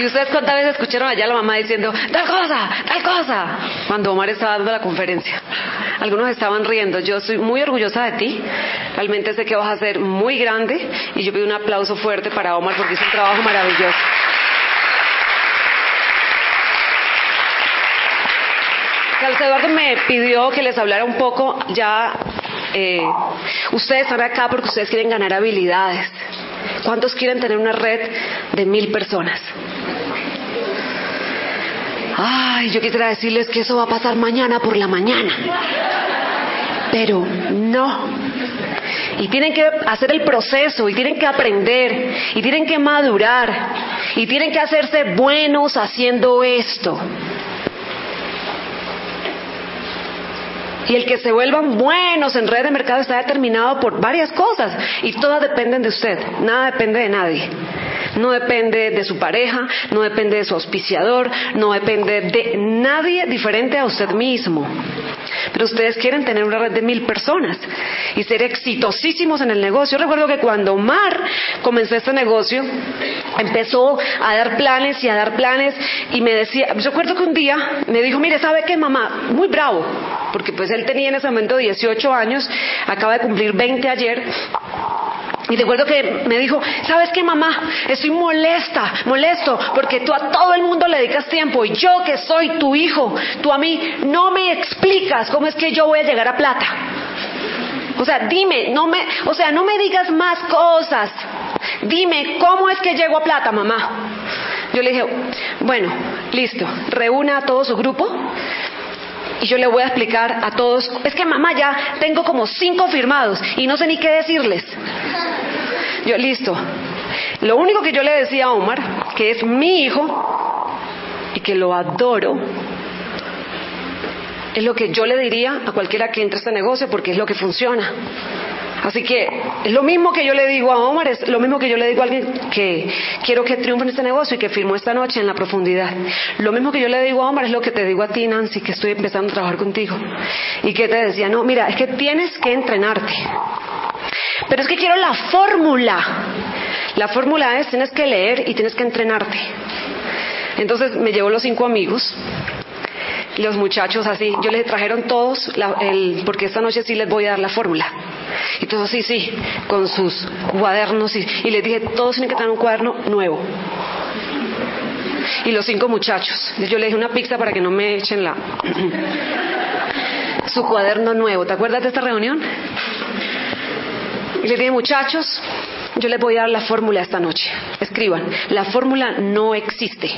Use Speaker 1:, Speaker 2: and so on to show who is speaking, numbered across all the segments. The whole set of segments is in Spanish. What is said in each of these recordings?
Speaker 1: ¿Y ustedes cuántas veces escucharon allá a la mamá diciendo tal cosa? Cuando Omar estaba dando la conferencia. Algunos estaban riendo. Yo soy muy orgullosa de ti. Realmente sé que vas a ser muy grande. Y yo pido un aplauso fuerte para Omar porque hizo un trabajo maravilloso. Carlos Eduardo me pidió que les hablara un poco ya. Ustedes están acá porque ustedes quieren ganar habilidades. ¿Cuántos quieren tener una red de 1000 personas? Ay, yo quisiera decirles que eso va a pasar mañana por la mañana. Pero no. Y tienen que hacer el proceso, y tienen que aprender, y tienen que madurar, y tienen que hacerse buenos haciendo esto. Y el que se vuelvan buenos en red de mercado está determinado por varias cosas, y todas dependen de usted, nada depende de nadie. No depende de su pareja, no depende de su auspiciador, no depende de nadie diferente a usted mismo. Pero ustedes quieren tener una red de 1000 personas y ser exitosísimos en el negocio. Yo recuerdo que cuando Omar comenzó este negocio, empezó a dar planes y me decía, yo recuerdo que un día me dijo, mire, ¿sabe qué, mamá? Muy bravo, porque pues él tenía en ese momento 18 años, acaba de cumplir 20 ayer. Y recuerdo que me dijo, ¿sabes qué, mamá? Estoy molesto, porque tú a todo el mundo le dedicas tiempo, y yo que soy tu hijo, tú a mí no me explicas cómo es que yo voy a llegar a plata. O sea, dime, no me digas más cosas. Dime, ¿cómo es que llego a plata, mamá? Yo le dije, bueno, listo, reúna a todo su grupo. Y yo le voy a explicar a todos, es que mamá ya tengo como 5 firmados y no sé ni qué decirles. Yo, listo. Lo único que yo le decía a Omar, que es mi hijo y que lo adoro, es lo que yo le diría a cualquiera que entre a este negocio, porque es lo que funciona. Así que es lo mismo que yo le digo a Omar, es lo mismo que yo le digo a alguien que quiero que triunfe en este negocio y que firmó esta noche en La Profundidad. Lo mismo que yo le digo a Omar es lo que te digo a ti, Nancy, que estoy empezando a trabajar contigo. Y que te decía, no, mira, es que tienes que entrenarte. Pero es que quiero la fórmula. La fórmula es, tienes que leer y tienes que entrenarte. Entonces me llevó los 5 amigos. Los muchachos así, yo les trajeron todos, porque esta noche sí les voy a dar la fórmula. Y todos sí, con sus cuadernos, y les dije, todos tienen que tener un cuaderno nuevo. Y los 5 muchachos, yo les dije una pizza para que no me echen su cuaderno nuevo. ¿Te acuerdas de esta reunión? Y les dije, muchachos, yo les voy a dar la fórmula esta noche. Escriban, la fórmula no existe.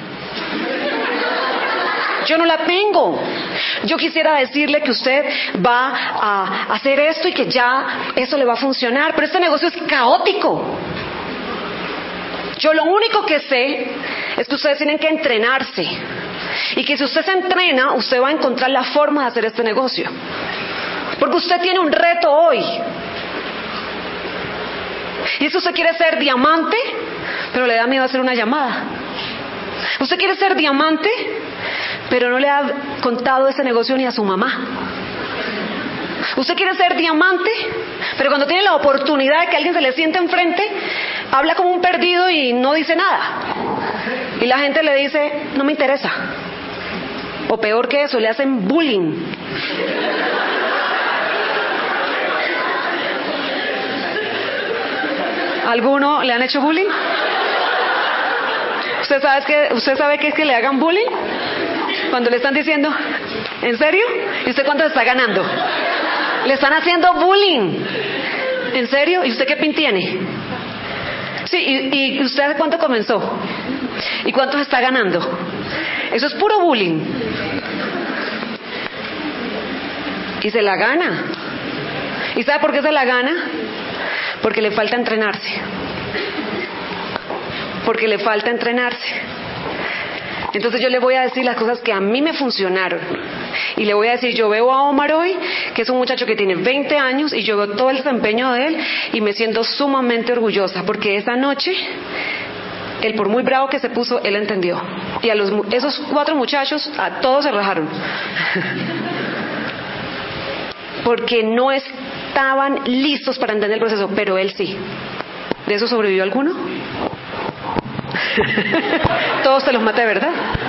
Speaker 1: Yo no la tengo. Yo quisiera decirle que usted va a hacer esto y que ya eso le va a funcionar, pero este negocio es caótico. Yo lo único que sé es que ustedes tienen que entrenarse, y que si usted se entrena, usted va a encontrar la forma de hacer este negocio, porque usted tiene un reto hoy. Y si usted quiere ser diamante, pero le da miedo hacer una llamada. Usted quiere ser diamante, pero no le ha contado ese negocio ni a su mamá. Usted quiere ser diamante, pero cuando tiene la oportunidad de que alguien se le siente enfrente, habla como un perdido y no dice nada. Y la gente le dice, no me interesa. O peor que eso, le hacen bullying. ¿Alguno le han hecho bullying? ¿Usted sabe qué es que le hagan bullying? Cuando le están diciendo, ¿en serio? ¿Y usted cuánto está ganando? Le están haciendo bullying. ¿En serio? ¿Y usted qué pin tiene? Sí, ¿y usted hace cuánto comenzó? ¿Y cuánto está ganando? Eso es puro bullying. Y se la gana. ¿Y sabe por qué se la gana? Porque le falta entrenarse. Porque le falta entrenarse. Entonces yo le voy a decir las cosas que a mí me funcionaron. Y le voy a decir, yo veo a Omar hoy, que es un muchacho que tiene 20 años, y yo veo todo el desempeño de él, y me siento sumamente orgullosa, porque esa noche, él por muy bravo que se puso, él entendió. Y a esos 4 muchachos, a todos se rajaron. Porque no estaban listos para entender el proceso, pero él sí. ¿De eso sobrevivió alguno? Todos te los maté, ¿verdad?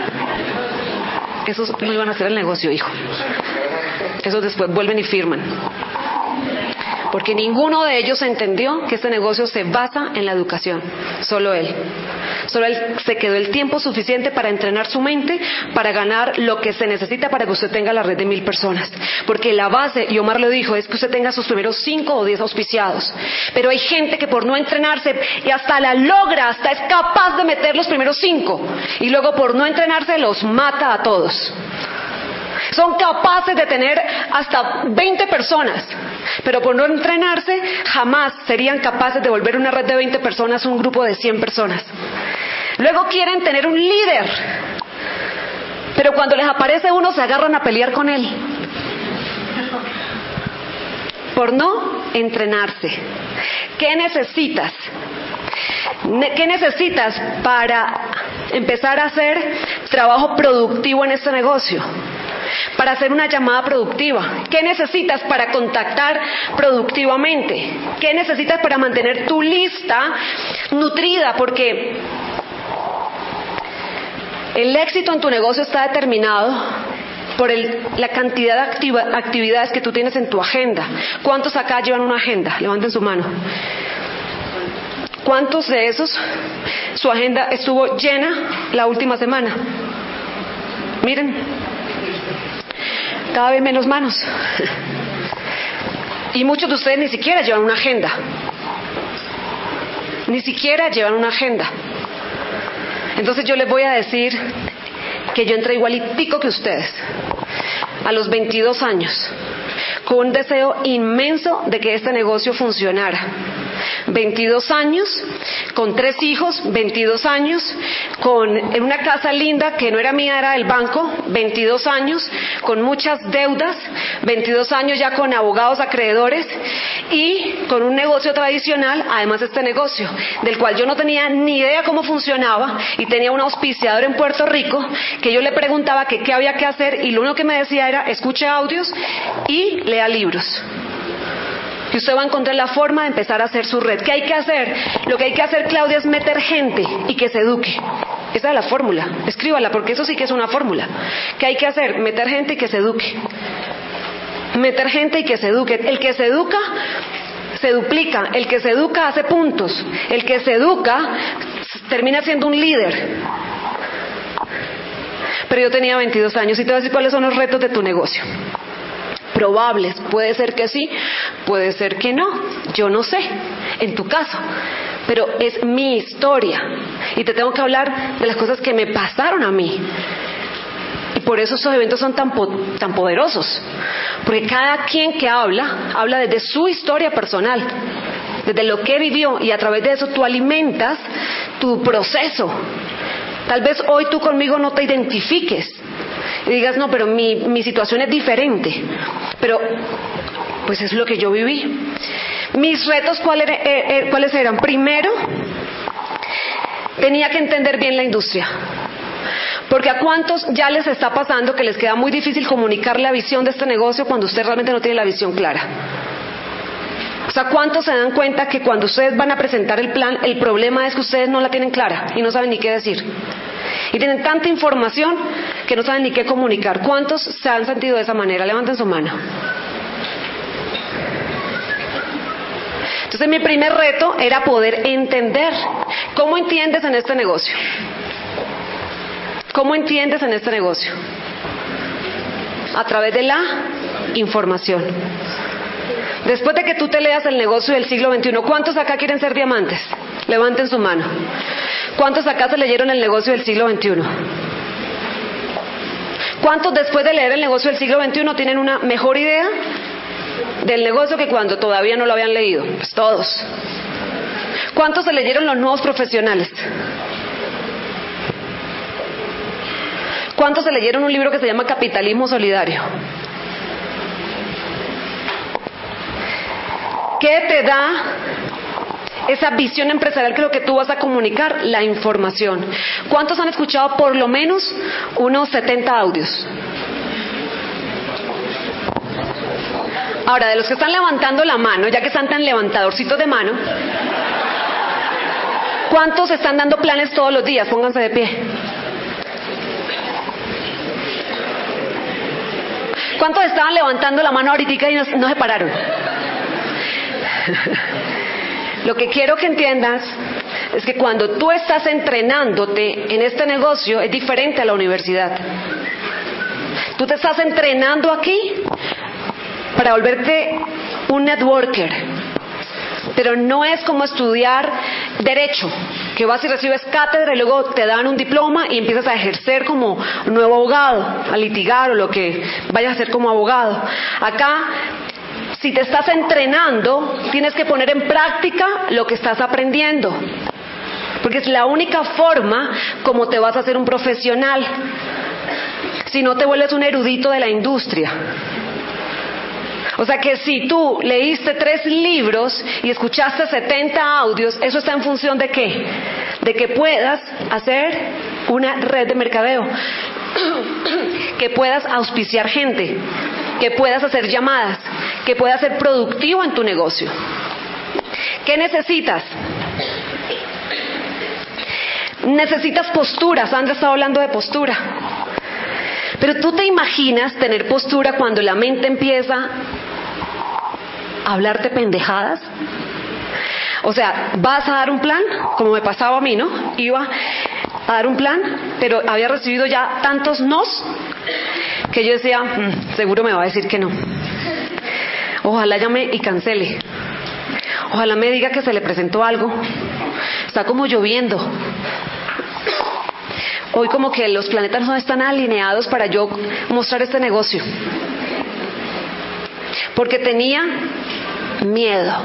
Speaker 1: Esos no iban a hacer el negocio, hijo. Esos después vuelven y firman. Porque ninguno de ellos entendió que este negocio se basa en la educación. Solo él. Solo él se quedó el tiempo suficiente para entrenar su mente, para ganar lo que se necesita para que usted tenga la red de 1000 personas. Porque la base, y Omar lo dijo, es que usted tenga sus primeros 5 o 10 auspiciados. Pero hay gente que por no entrenarse, y hasta la logra, hasta es capaz de meter los primeros 5. Y luego por no entrenarse los mata a todos. Son capaces de tener hasta 20 personas, pero por no entrenarse jamás serían capaces de volver una red de 20 personas un grupo de 100 personas. Luego quieren tener un líder, pero cuando les aparece uno se agarran a pelear con él. Por no entrenarse. ¿Qué necesitas? ¿Qué necesitas para empezar a hacer trabajo productivo en este negocio? Para hacer una llamada productiva. ¿Qué necesitas para contactar productivamente? ¿Qué necesitas para mantener tu lista nutrida? Porque el éxito en tu negocio está determinado por la cantidad de actividades que tú tienes en tu agenda. ¿Cuántos acá llevan una agenda? Levanten su mano. ¿Cuántos de esos su agenda estuvo llena la última semana? Miren, cada vez menos manos. Y muchos de ustedes ni siquiera llevan una agenda. Ni siquiera llevan una agenda. Entonces yo les voy a decir que yo entré igualitico que ustedes, a los 22 años, con un deseo inmenso de que este negocio funcionara. 22 años, con 3 hijos, 22 años, en una casa linda que no era mía, era del banco, 22 años, con muchas deudas, 22 años ya con abogados acreedores y con un negocio tradicional, además este negocio, del cual yo no tenía ni idea cómo funcionaba y tenía un auspiciador en Puerto Rico que yo le preguntaba que qué había que hacer y lo único que me decía era escuche audios y lea libros. Y usted va a encontrar la forma de empezar a hacer su red. ¿Qué hay que hacer? Lo que hay que hacer, Claudia, es meter gente y que se eduque. Esa es la fórmula. Escríbala, porque eso sí que es una fórmula. ¿Qué hay que hacer? Meter gente y que se eduque. Meter gente y que se eduque. El que se educa, se duplica. El que se educa hace puntos. El que se educa termina siendo un líder. Pero yo tenía 22 años y te voy a decir cuáles son los retos de tu negocio. Probables, puede ser que sí, puede ser que no, yo no sé, en tu caso, pero es mi historia y te tengo que hablar de las cosas que me pasaron a mí. Y por eso esos eventos son tan poderosos, porque cada quien que habla desde su historia personal, desde lo que vivió, y a través de eso tú alimentas tu proceso. Tal vez hoy tú conmigo no te identifiques y digas, no, pero mi situación es diferente, pero pues es lo que yo viví. Mis retos, ¿cuáles eran? Primero, tenía que entender bien la industria, porque a cuántos ya les está pasando que les queda muy difícil comunicar la visión de este negocio cuando usted realmente no tiene la visión clara. O sea, ¿cuántos se dan cuenta que cuando ustedes van a presentar el plan, el problema es que ustedes no la tienen clara y no saben ni qué decir? Y tienen tanta información que no saben ni qué comunicar. ¿Cuántos se han sentido de esa manera? Levanten su mano. Entonces mi primer reto era poder entender. ¿Cómo entiendes en este negocio? ¿Cómo entiendes en este negocio? A través de la información. Después de que tú te leas el negocio del siglo XXI, ¿cuántos acá quieren ser diamantes? Levanten su mano. ¿Cuántos acá se leyeron el negocio del siglo XXI? ¿Cuántos después de leer el negocio del siglo XXI tienen una mejor idea del negocio que cuando todavía no lo habían leído? Pues todos. ¿Cuántos se leyeron los nuevos profesionales? ¿Cuántos se leyeron un libro que se llama Capitalismo Solidario? ¿Qué te da esa visión empresarial que es lo que tú vas a comunicar? La información. ¿Cuántos han escuchado por lo menos unos 70 audios? Ahora, de los que están levantando la mano, ya que están tan levantadorcitos de mano, ¿Cuántos están dando planes todos los días? Pónganse de pie. ¿Cuántos estaban levantando la mano ahorita y no se pararon? Lo que quiero que entiendas es que cuando tú estás entrenándote en este negocio es diferente a la universidad. Tú te estás entrenando aquí para volverte un networker, pero no es como estudiar derecho, que vas y recibes cátedra y luego te dan un diploma y empiezas a ejercer como nuevo abogado, a litigar o lo que vayas a hacer como abogado. Acá, si te estás entrenando, tienes que poner en práctica lo que estás aprendiendo, porque es la única forma como te vas a hacer un profesional. Si no, te vuelves un erudito de la industria. O sea que si tú leíste 3 libros y escuchaste 70 audios, eso está en función ¿de qué? De que puedas hacer una red de mercadeo, que puedas auspiciar gente, que puedas hacer llamadas, que puedas ser productivo en tu negocio. ¿Qué necesitas? Necesitas postura. Sandra estaba hablando de postura. Pero tú te imaginas tener postura cuando la mente empieza a hablarte pendejadas. O sea, vas a dar un plan, como me pasaba a mí, ¿no? Iba a dar un plan, pero había recibido ya tantos nos que yo decía, seguro me va a decir que no. Ojalá llame y cancele. Ojalá me diga que se le presentó algo. Está como lloviendo. Hoy como que los planetas no están alineados para yo mostrar este negocio. Porque tenía miedo.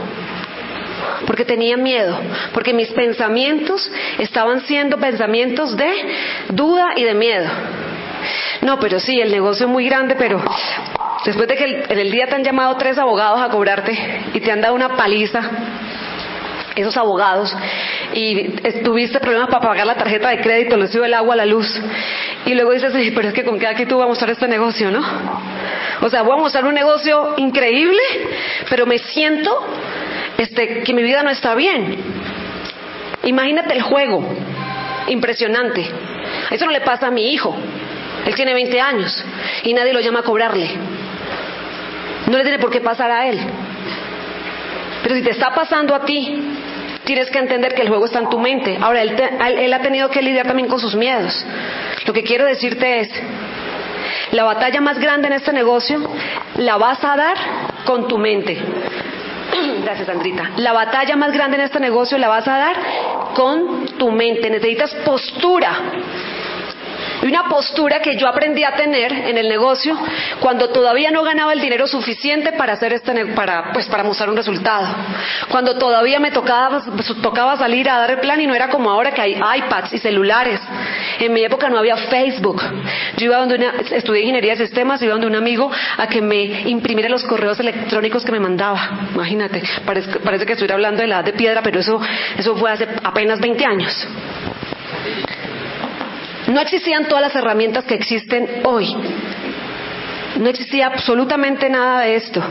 Speaker 1: Porque mis pensamientos estaban siendo pensamientos de duda y de miedo. No, pero sí, el negocio es muy grande, pero después de que en el día te han llamado 3 abogados a cobrarte y te han dado una paliza, esos abogados, y tuviste problemas para pagar la tarjeta de crédito, les dio el agua, la luz, y luego dices, sí, pero es que con qué aquí tú vas a mostrar este negocio, ¿no? O sea, voy a mostrar un negocio increíble, pero me siento que mi vida no está bien. Imagínate el juego, impresionante. Eso no le pasa a mi hijo. Él tiene 20 años y nadie lo llama a cobrarle. No le tiene por qué pasar a él. Pero si te está pasando a ti, tienes que entender que el juego está en tu mente. Ahora, él ha tenido que lidiar también con sus miedos. Lo que quiero decirte es, la batalla más grande en este negocio la vas a dar con tu mente. Gracias, Sandrita. La batalla más grande en este negocio la vas a dar con tu mente. Necesitas postura. Y una postura que yo aprendí a tener en el negocio cuando todavía no ganaba el dinero suficiente para hacer para mostrar un resultado. Cuando todavía me tocaba salir a dar el plan y no era como ahora que hay iPads y celulares. En mi época no había Facebook. Yo iba estudié ingeniería de sistemas, iba donde un amigo a que me imprimiera los correos electrónicos que me mandaba. Imagínate, parece que estuviera hablando de la edad de piedra, pero eso fue hace apenas 20 años. No existían todas las herramientas que existen hoy. No existía absolutamente nada de esto.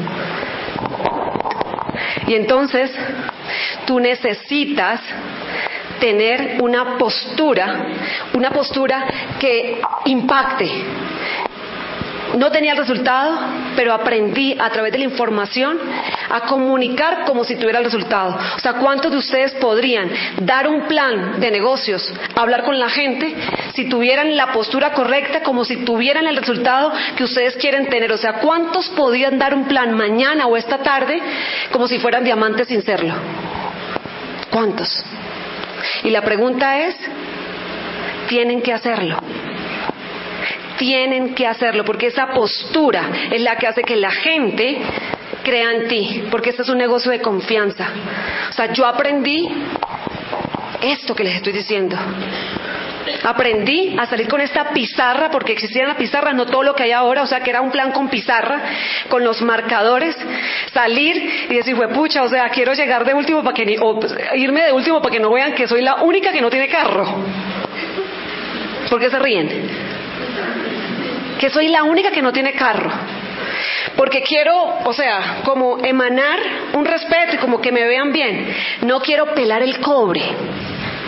Speaker 1: Y entonces, tú necesitas tener una postura que impacte. No tenía el resultado, pero aprendí a través de la información a comunicar como si tuviera el resultado. O sea, ¿cuántos de ustedes podrían dar un plan de negocios, hablar con la gente, si tuvieran la postura correcta, como si tuvieran el resultado que ustedes quieren tener? O sea, ¿cuántos podrían dar un plan mañana o esta tarde como si fueran diamantes sin serlo? ¿Cuántos? Y la pregunta es, tienen que hacerlo. Tienen que hacerlo, porque esa postura es la que hace que la gente crea en ti, porque este es un negocio de confianza. O sea, yo aprendí esto que les estoy diciendo. Aprendí a salir con esta pizarra, porque existía la pizarra, no todo lo que hay ahora, o sea que era un plan con pizarra, con los marcadores, salir y decir, pucha, o sea, quiero llegar de último irme de último para que no vean que soy la única que no tiene carro. ¿Por qué se ríen? Que soy la única que no tiene carro. Porque quiero, o sea, como emanar un respeto y como que me vean bien. No quiero pelar el cobre.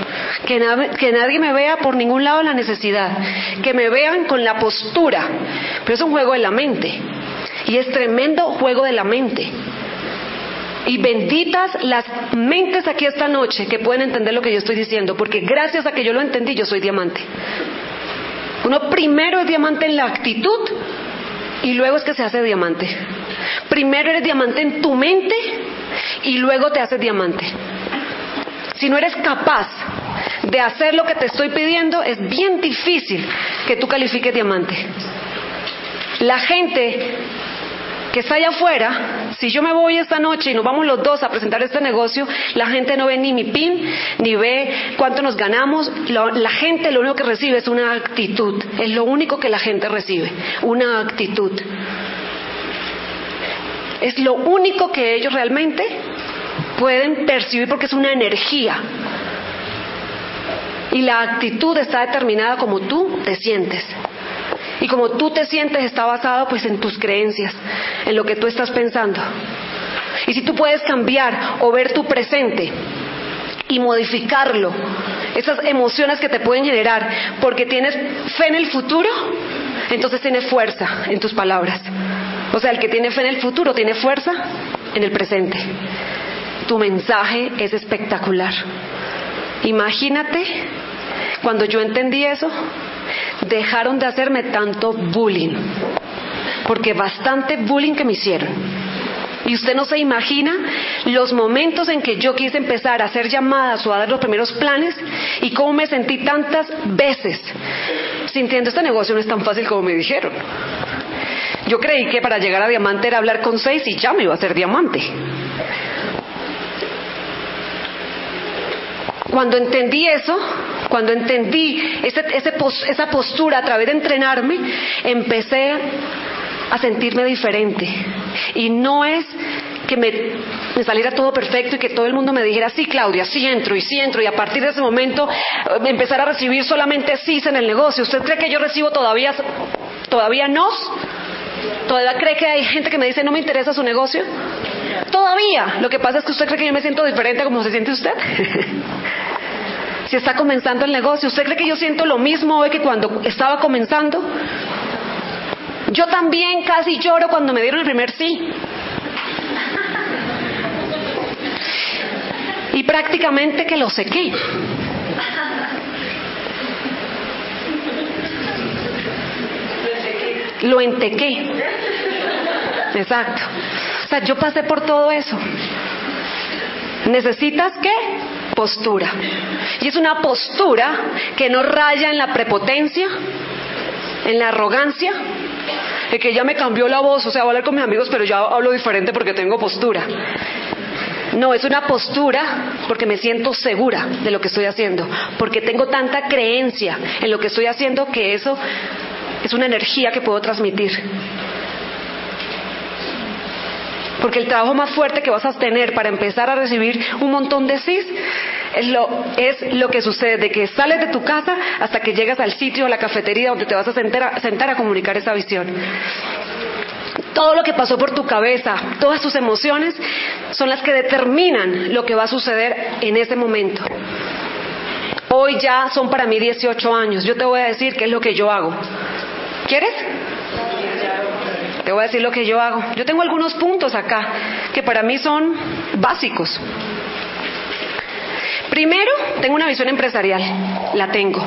Speaker 1: que nadie me vea por ningún lado la necesidad, que me vean con la postura, pero es un juego de la mente, y es tremendo juego de la mente. Y benditas las mentes aquí esta noche que pueden entender lo que yo estoy diciendo, porque gracias a que yo lo entendí, yo soy diamante. Uno primero es diamante en la actitud y luego es que se hace diamante. Primero eres diamante en tu mente y luego te haces diamante. Si no eres capaz de hacer lo que te estoy pidiendo, es bien difícil que tú califiques diamante. La gente que está allá afuera, si yo me voy esta noche y nos vamos los dos a presentar este negocio, la gente no ve ni mi PIN, ni ve cuánto nos ganamos. La gente lo único que recibe es una actitud. Es lo único que la gente recibe, una actitud. Es lo único que ellos realmente pueden percibir porque es una energía. Y la actitud está determinada como tú te sientes. Y como tú te sientes está basado pues en tus creencias, en lo que tú estás pensando. Y si tú puedes cambiar o ver tu presente y modificarlo, esas emociones que te pueden generar porque tienes fe en el futuro, entonces tienes fuerza en tus palabras. O sea, el que tiene fe en el futuro tiene fuerza en el presente. Tu mensaje es espectacular. Imagínate, cuando yo entendí eso, dejaron de hacerme tanto bullying, porque bastante bullying que me hicieron. Y usted no se imagina los momentos en que yo quise empezar a hacer llamadas o a dar los primeros planes y cómo me sentí tantas veces sintiendo este negocio no es tan fácil como me dijeron. Yo creí que para llegar a diamante era hablar con 6 y ya me iba a hacer diamante. Cuando entendí eso, cuando entendí esa postura a través de entrenarme, empecé a sentirme diferente. Y no es que me saliera todo perfecto y que todo el mundo me dijera, sí, Claudia, sí entro, y a partir de ese momento empezar a recibir solamente sís en el negocio. ¿Usted cree que yo recibo todavía nos? ¿Todavía cree que hay gente que me dice no me interesa su negocio? Todavía. Lo que pasa es que usted cree que yo me siento diferente a como se siente usted. Si está comenzando el negocio, ¿usted cree que yo siento lo mismo hoy que cuando estaba comenzando? Yo también casi lloro cuando me dieron el primer sí. Y prácticamente que lo sequé. Lo entequé. Exacto. O sea, yo pasé por todo eso. ¿Necesitas qué? Postura. Y es una postura que no raya en la prepotencia, en la arrogancia, de que ya me cambió la voz, o sea, voy a hablar con mis amigos, pero ya hablo diferente porque tengo postura. No, es una postura porque me siento segura de lo que estoy haciendo, porque tengo tanta creencia en lo que estoy haciendo que eso es una energía que puedo transmitir. Porque el trabajo más fuerte que vas a tener para empezar a recibir un montón de sís es lo que sucede de que sales de tu casa hasta que llegas al sitio, a la cafetería donde te vas a sentar a comunicar esa visión. Todo lo que pasó por tu cabeza, todas tus emociones son las que determinan lo que va a suceder en ese momento. Hoy ya son para mí 18 años. Yo te voy a decir qué es lo que yo hago. ¿Quieres? Te voy a decir lo que yo hago. Yo tengo algunos puntos acá que para mí son básicos. Primero, tengo una visión empresarial. La tengo.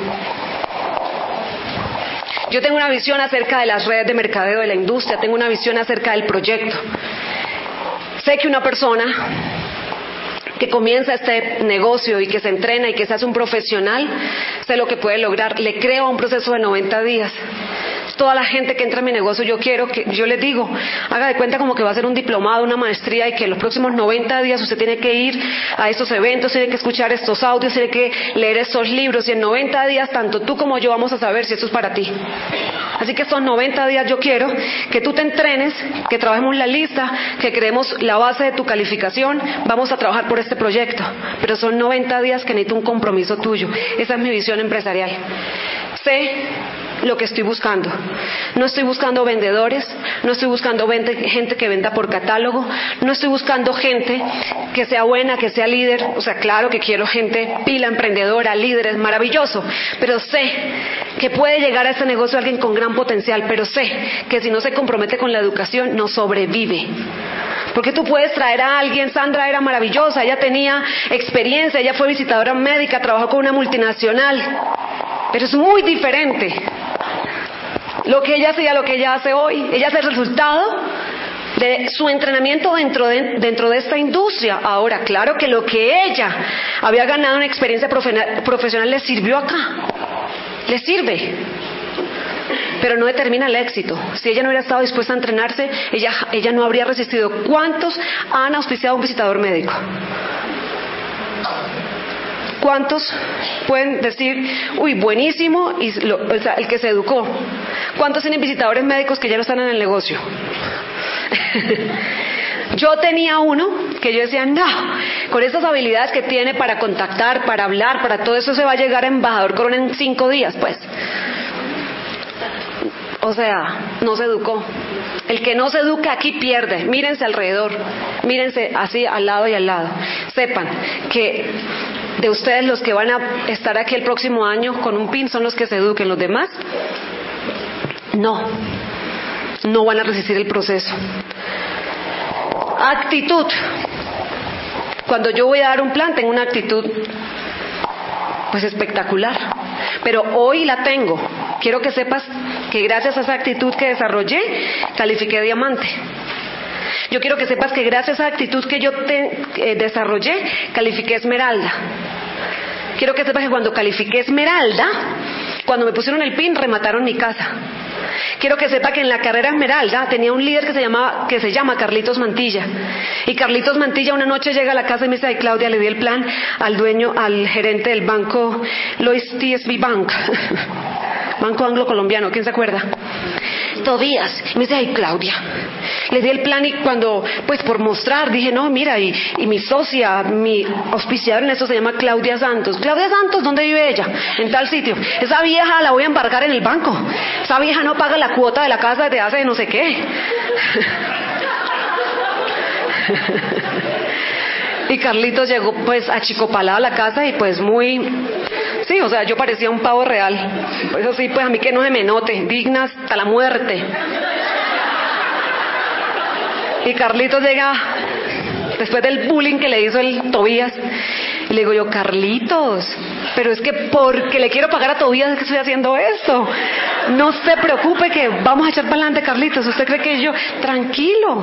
Speaker 1: Yo tengo una visión acerca de las redes de mercadeo de la industria. Tengo una visión acerca del proyecto. Sé que una persona que comienza este negocio y que se entrena y que se hace un profesional, sé lo que puede lograr. Le creo a un proceso de 90 días. Toda la gente que entra en mi negocio, yo les digo, haga de cuenta como que va a hacer un diplomado, una maestría, y que en los próximos 90 días usted tiene que ir a estos eventos, tiene que escuchar estos audios, tiene que leer estos libros, y en 90 días tanto tú como yo vamos a saber si esto es para ti. Así que estos 90 días yo quiero que tú te entrenes, que trabajemos la lista, que creemos la base de tu calificación, vamos a trabajar por este proyecto, pero son 90 días que necesito un compromiso tuyo. Esa es mi visión empresarial. Sé lo que estoy buscando. No estoy buscando vendedores, no estoy buscando gente que venda por catálogo, no estoy buscando gente que sea buena, que sea líder. O sea, claro que quiero gente pila, emprendedora, líderes, maravilloso, pero sé que puede llegar a este negocio alguien con gran potencial, pero sé que si no se compromete con la educación no sobrevive. Porque tú puedes traer a alguien, Sandra era maravillosa, ella tenía experiencia, ella fue visitadora médica, trabajó con una multinacional, pero es muy diferente lo que ella hacía, lo que ella hace hoy. Ella es el resultado de su entrenamiento dentro de esta industria. Ahora, claro que lo que ella había ganado en experiencia profesional le sirvió acá, le sirve, pero no determina el éxito. Si ella no hubiera estado dispuesta a entrenarse, ella no habría resistido. ¿Cuántos han auspiciado a un visitador médico? ¿Cuántos pueden decir, uy, buenísimo, el que se educó? ¿Cuántos tienen visitadores médicos que ya no están en el negocio? Yo tenía uno que yo decía, no, con esas habilidades que tiene para contactar, para hablar, para todo eso, se va a llegar a embajador Corona en 5 días, pues. O sea, no se educó. El que no se educa aquí pierde. Mírense alrededor, mírense así al lado y al lado. Sepan que de ustedes los que van a estar aquí el próximo año con un PIN son los que se eduquen. Los demás no van a resistir el proceso. Actitud. Cuando yo voy a dar un plan tengo una actitud pues espectacular, pero hoy la tengo. Quiero que sepas que gracias a esa actitud que desarrollé califiqué diamante. Yo quiero que sepas que gracias a esa actitud que yo desarrollé califiqué esmeralda. Quiero que sepas que cuando califiqué esmeralda, cuando me pusieron el PIN remataron mi casa. Quiero que sepa que en la carrera esmeralda tenía un líder que se llama Carlitos Mantilla. Y Carlitos Mantilla una noche llega a la casa y me dice, ay Claudia, le di el plan al gerente del banco Lois TSB Bank, Banco Anglo Colombiano, ¿quién se acuerda? Tobías. Y me dice, ay Claudia, le di el plan, y cuando, pues por mostrar, dije, no, mira, y mi socia, mi auspiciadora en eso se llama Claudia Santos. Claudia Santos, ¿dónde vive ella? En tal sitio. Esa vieja la voy a embarcar en el banco. Esa vieja no paga la cuota de la casa desde hace no sé qué. Y Carlitos llegó pues achicopalado a la casa y pues muy... Sí, o sea, yo parecía un pavo real. Eso sí, pues a mí que no se me note, digna hasta la muerte. Y Carlitos llega, después del bullying que le hizo el Tobías, y le digo yo, Carlitos, pero es que porque le quiero pagar a Tobías es que estoy haciendo esto. No se preocupe que vamos a echar para adelante, Carlitos. ¿Usted cree que yo? Tranquilo.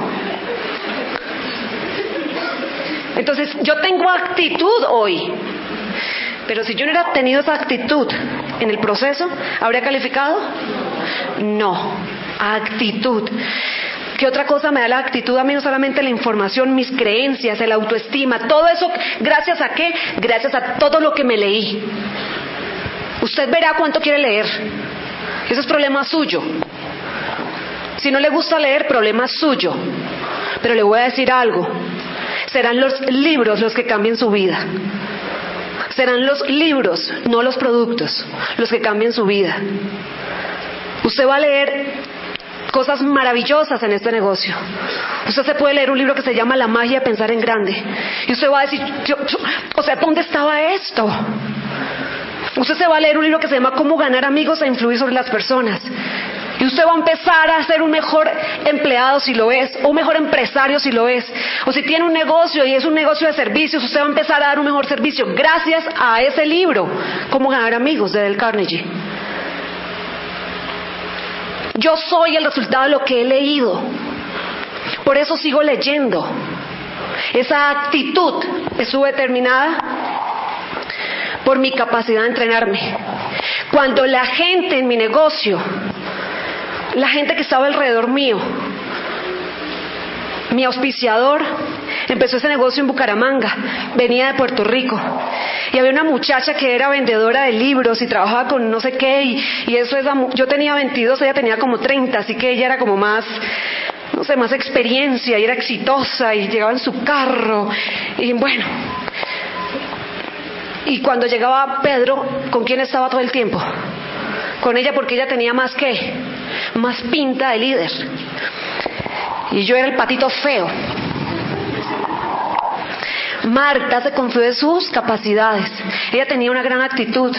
Speaker 1: Entonces, yo tengo actitud hoy. Pero si yo no hubiera tenido esa actitud en el proceso, ¿habría calificado? No. Actitud. ¿Qué otra cosa me da la actitud a mí? No solamente la información, mis creencias, el autoestima, todo eso, ¿gracias a qué? Gracias a todo lo que me leí. Usted verá cuánto quiere leer. Eso es problema suyo. Si no le gusta leer, problema suyo. Pero le voy a decir algo. Serán los libros los que cambien su vida. Serán los libros, no los productos, los que cambien su vida. Usted va a leer cosas maravillosas en este negocio. Usted se puede leer un libro que se llama La magia de pensar en grande. Y usted va a decir, o sea, ¿dónde estaba esto? Usted se va a leer un libro que se llama Cómo ganar amigos e influir sobre las personas. Y usted va a empezar a ser un mejor empleado si lo es, o un mejor empresario si lo es. O si tiene un negocio y es un negocio de servicios, usted va a empezar a dar un mejor servicio gracias a ese libro, Cómo ganar amigos, de Dale Carnegie. Yo soy el resultado de lo que he leído. Por eso sigo leyendo. Esa actitud estuvo determinada por mi capacidad de entrenarme. Cuando la gente en mi negocio, la gente que estaba alrededor mío, mi auspiciador empezó ese negocio en Bucaramanga, venía de Puerto Rico, y había una muchacha que era vendedora de libros y trabajaba con no sé qué, y eso es, yo tenía 22, ella tenía como 30, así que ella era como más, no sé, más experiencia, y era exitosa, y llegaba en su carro, y bueno. Y cuando llegaba Pedro, ¿con quién estaba todo el tiempo? con ella porque ella tenía más pinta de líder. Y yo era el patito feo. Marta se confió de sus capacidades. Ella tenía una gran actitud.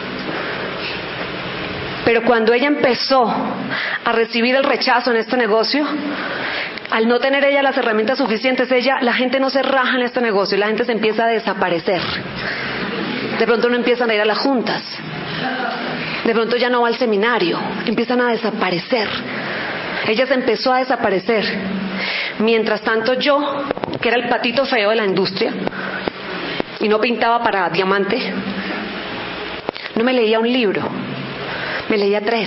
Speaker 1: Pero cuando ella empezó a recibir el rechazo en este negocio, al no tener ella las herramientas suficientes, la gente no se raja en este negocio, la gente se empieza a desaparecer. De pronto no empiezan a ir a las juntas. De pronto ya no va al seminario. Empiezan a desaparecer. Ella se empezó a desaparecer. Mientras tanto yo, que era el patito feo de la industria y no pintaba para diamante, no me leía un libro, me leía 3.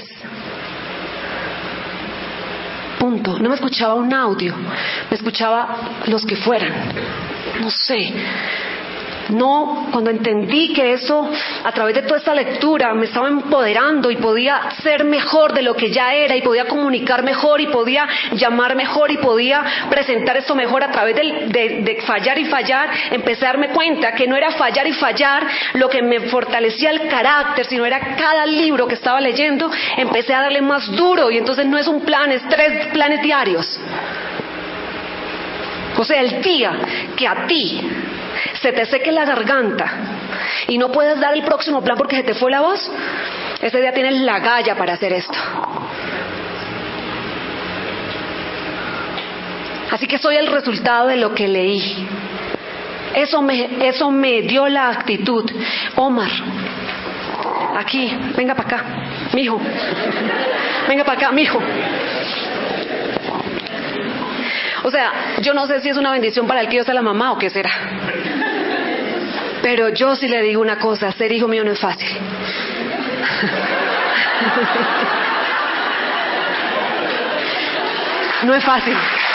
Speaker 1: Punto. No me escuchaba un audio, me escuchaba los que fueran. No sé. No, cuando entendí que eso, a través de toda esta lectura, me estaba empoderando y podía ser mejor de lo que ya era, y podía comunicar mejor, y podía llamar mejor, y podía presentar esto mejor a través de fallar y fallar, empecé a darme cuenta que no era fallar y fallar lo que me fortalecía el carácter, sino era cada libro que estaba leyendo, empecé a darle más duro, y entonces no es un plan, es 3 planes diarios. O sea, el día que a ti se te seque la garganta y no puedes dar el próximo plan porque se te fue la voz, ese día tienes la galla para hacer esto. Así que soy el resultado de lo que leí. Eso me dio la actitud. Omar, aquí, venga para acá, mijo. Venga para acá, mijo. O sea, yo no sé si es una bendición para el que yo sea la mamá o qué será. Pero yo sí le digo una cosa, ser hijo mío no es fácil. No es fácil.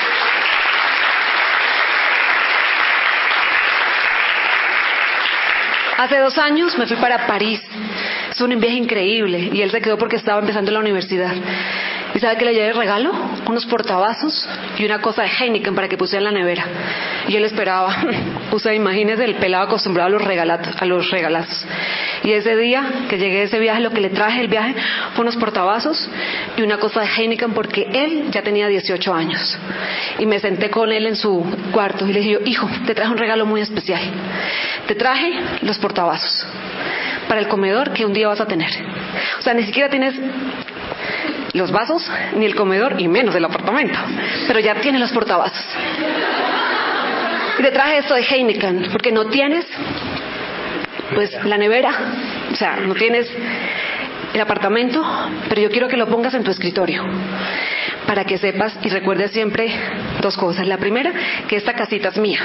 Speaker 1: Hace 2 años me fui para París. Es un viaje increíble. Y él se quedó porque estaba empezando la universidad. ¿Y sabe qué le llevé de regalo? Unos portavasos y una cosa de Heineken para que pusiera en la nevera. Y él esperaba. O sea, imagínese el pelado acostumbrado a los regalazos. Y ese día que llegué de ese viaje, lo que le traje el viaje fue unos portavasos y una cosa de Heineken porque él ya tenía 18 años. Y me senté con él en su cuarto y le dije, hijo, te traje un regalo muy especial. Te traje los portavasos para el comedor que un día vas a tener. O sea, ni siquiera tienes los vasos, ni el comedor, y menos el apartamento. Pero ya tienes los portavasos. Y te traje esto de Heineken, porque no tienes, pues, la nevera, o sea, no tienes el apartamento, pero yo quiero que lo pongas en tu escritorio, para que sepas y recuerdes siempre 2 cosas. La primera, que esta casita es mía.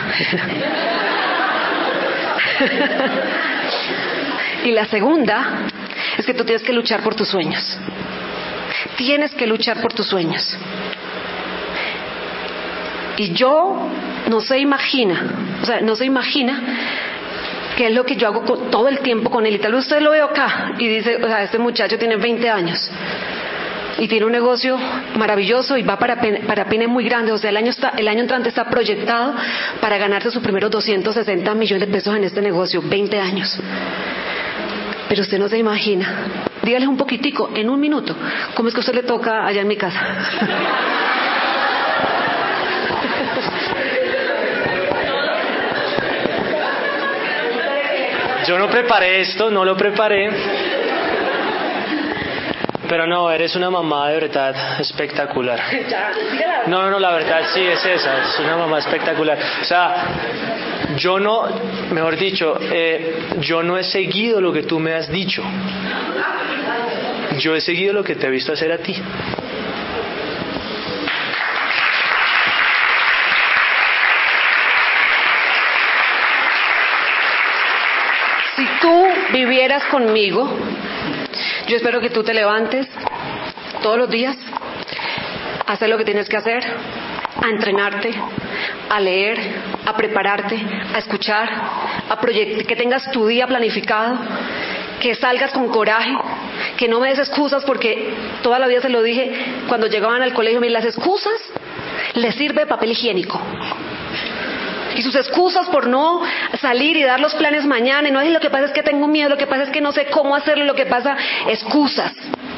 Speaker 1: Y la segunda, es que tú tienes que luchar por tus sueños. Tienes que luchar por tus sueños. Y yo no se imagina qué es lo que yo hago todo el tiempo con él. Y tal vez usted lo ve acá y dice, o sea, este muchacho tiene 20 años y tiene un negocio maravilloso y va para pymes muy grandes. O sea, el año entrante está proyectado para ganarse sus primeros 260 millones de pesos en este negocio. 20 años. Pero usted no se imagina. Dígale un poquitico, en 1 minuto, cómo es que a usted le toca allá en mi casa.
Speaker 2: Yo no preparé esto, no lo preparé. Pero no, eres una mamá de verdad espectacular. No, la verdad sí es esa, es una mamá espectacular. O sea, yo no he seguido lo que tú me has dicho. Yo he seguido lo que te he visto hacer a ti.
Speaker 1: Si tú vivieras conmigo, yo espero que tú te levantes todos los días a hacer lo que tienes que hacer, a entrenarte, a leer, a prepararte, a escuchar, que tengas tu día planificado, que salgas con coraje, que no me des excusas, porque toda la vida se lo dije cuando llegaban al colegio, las excusas les sirve de papel higiénico. Y sus excusas por no salir y dar los planes mañana, y no es lo que pasa es que tengo miedo, lo que pasa es que no sé cómo hacerlo, lo que pasa, excusas.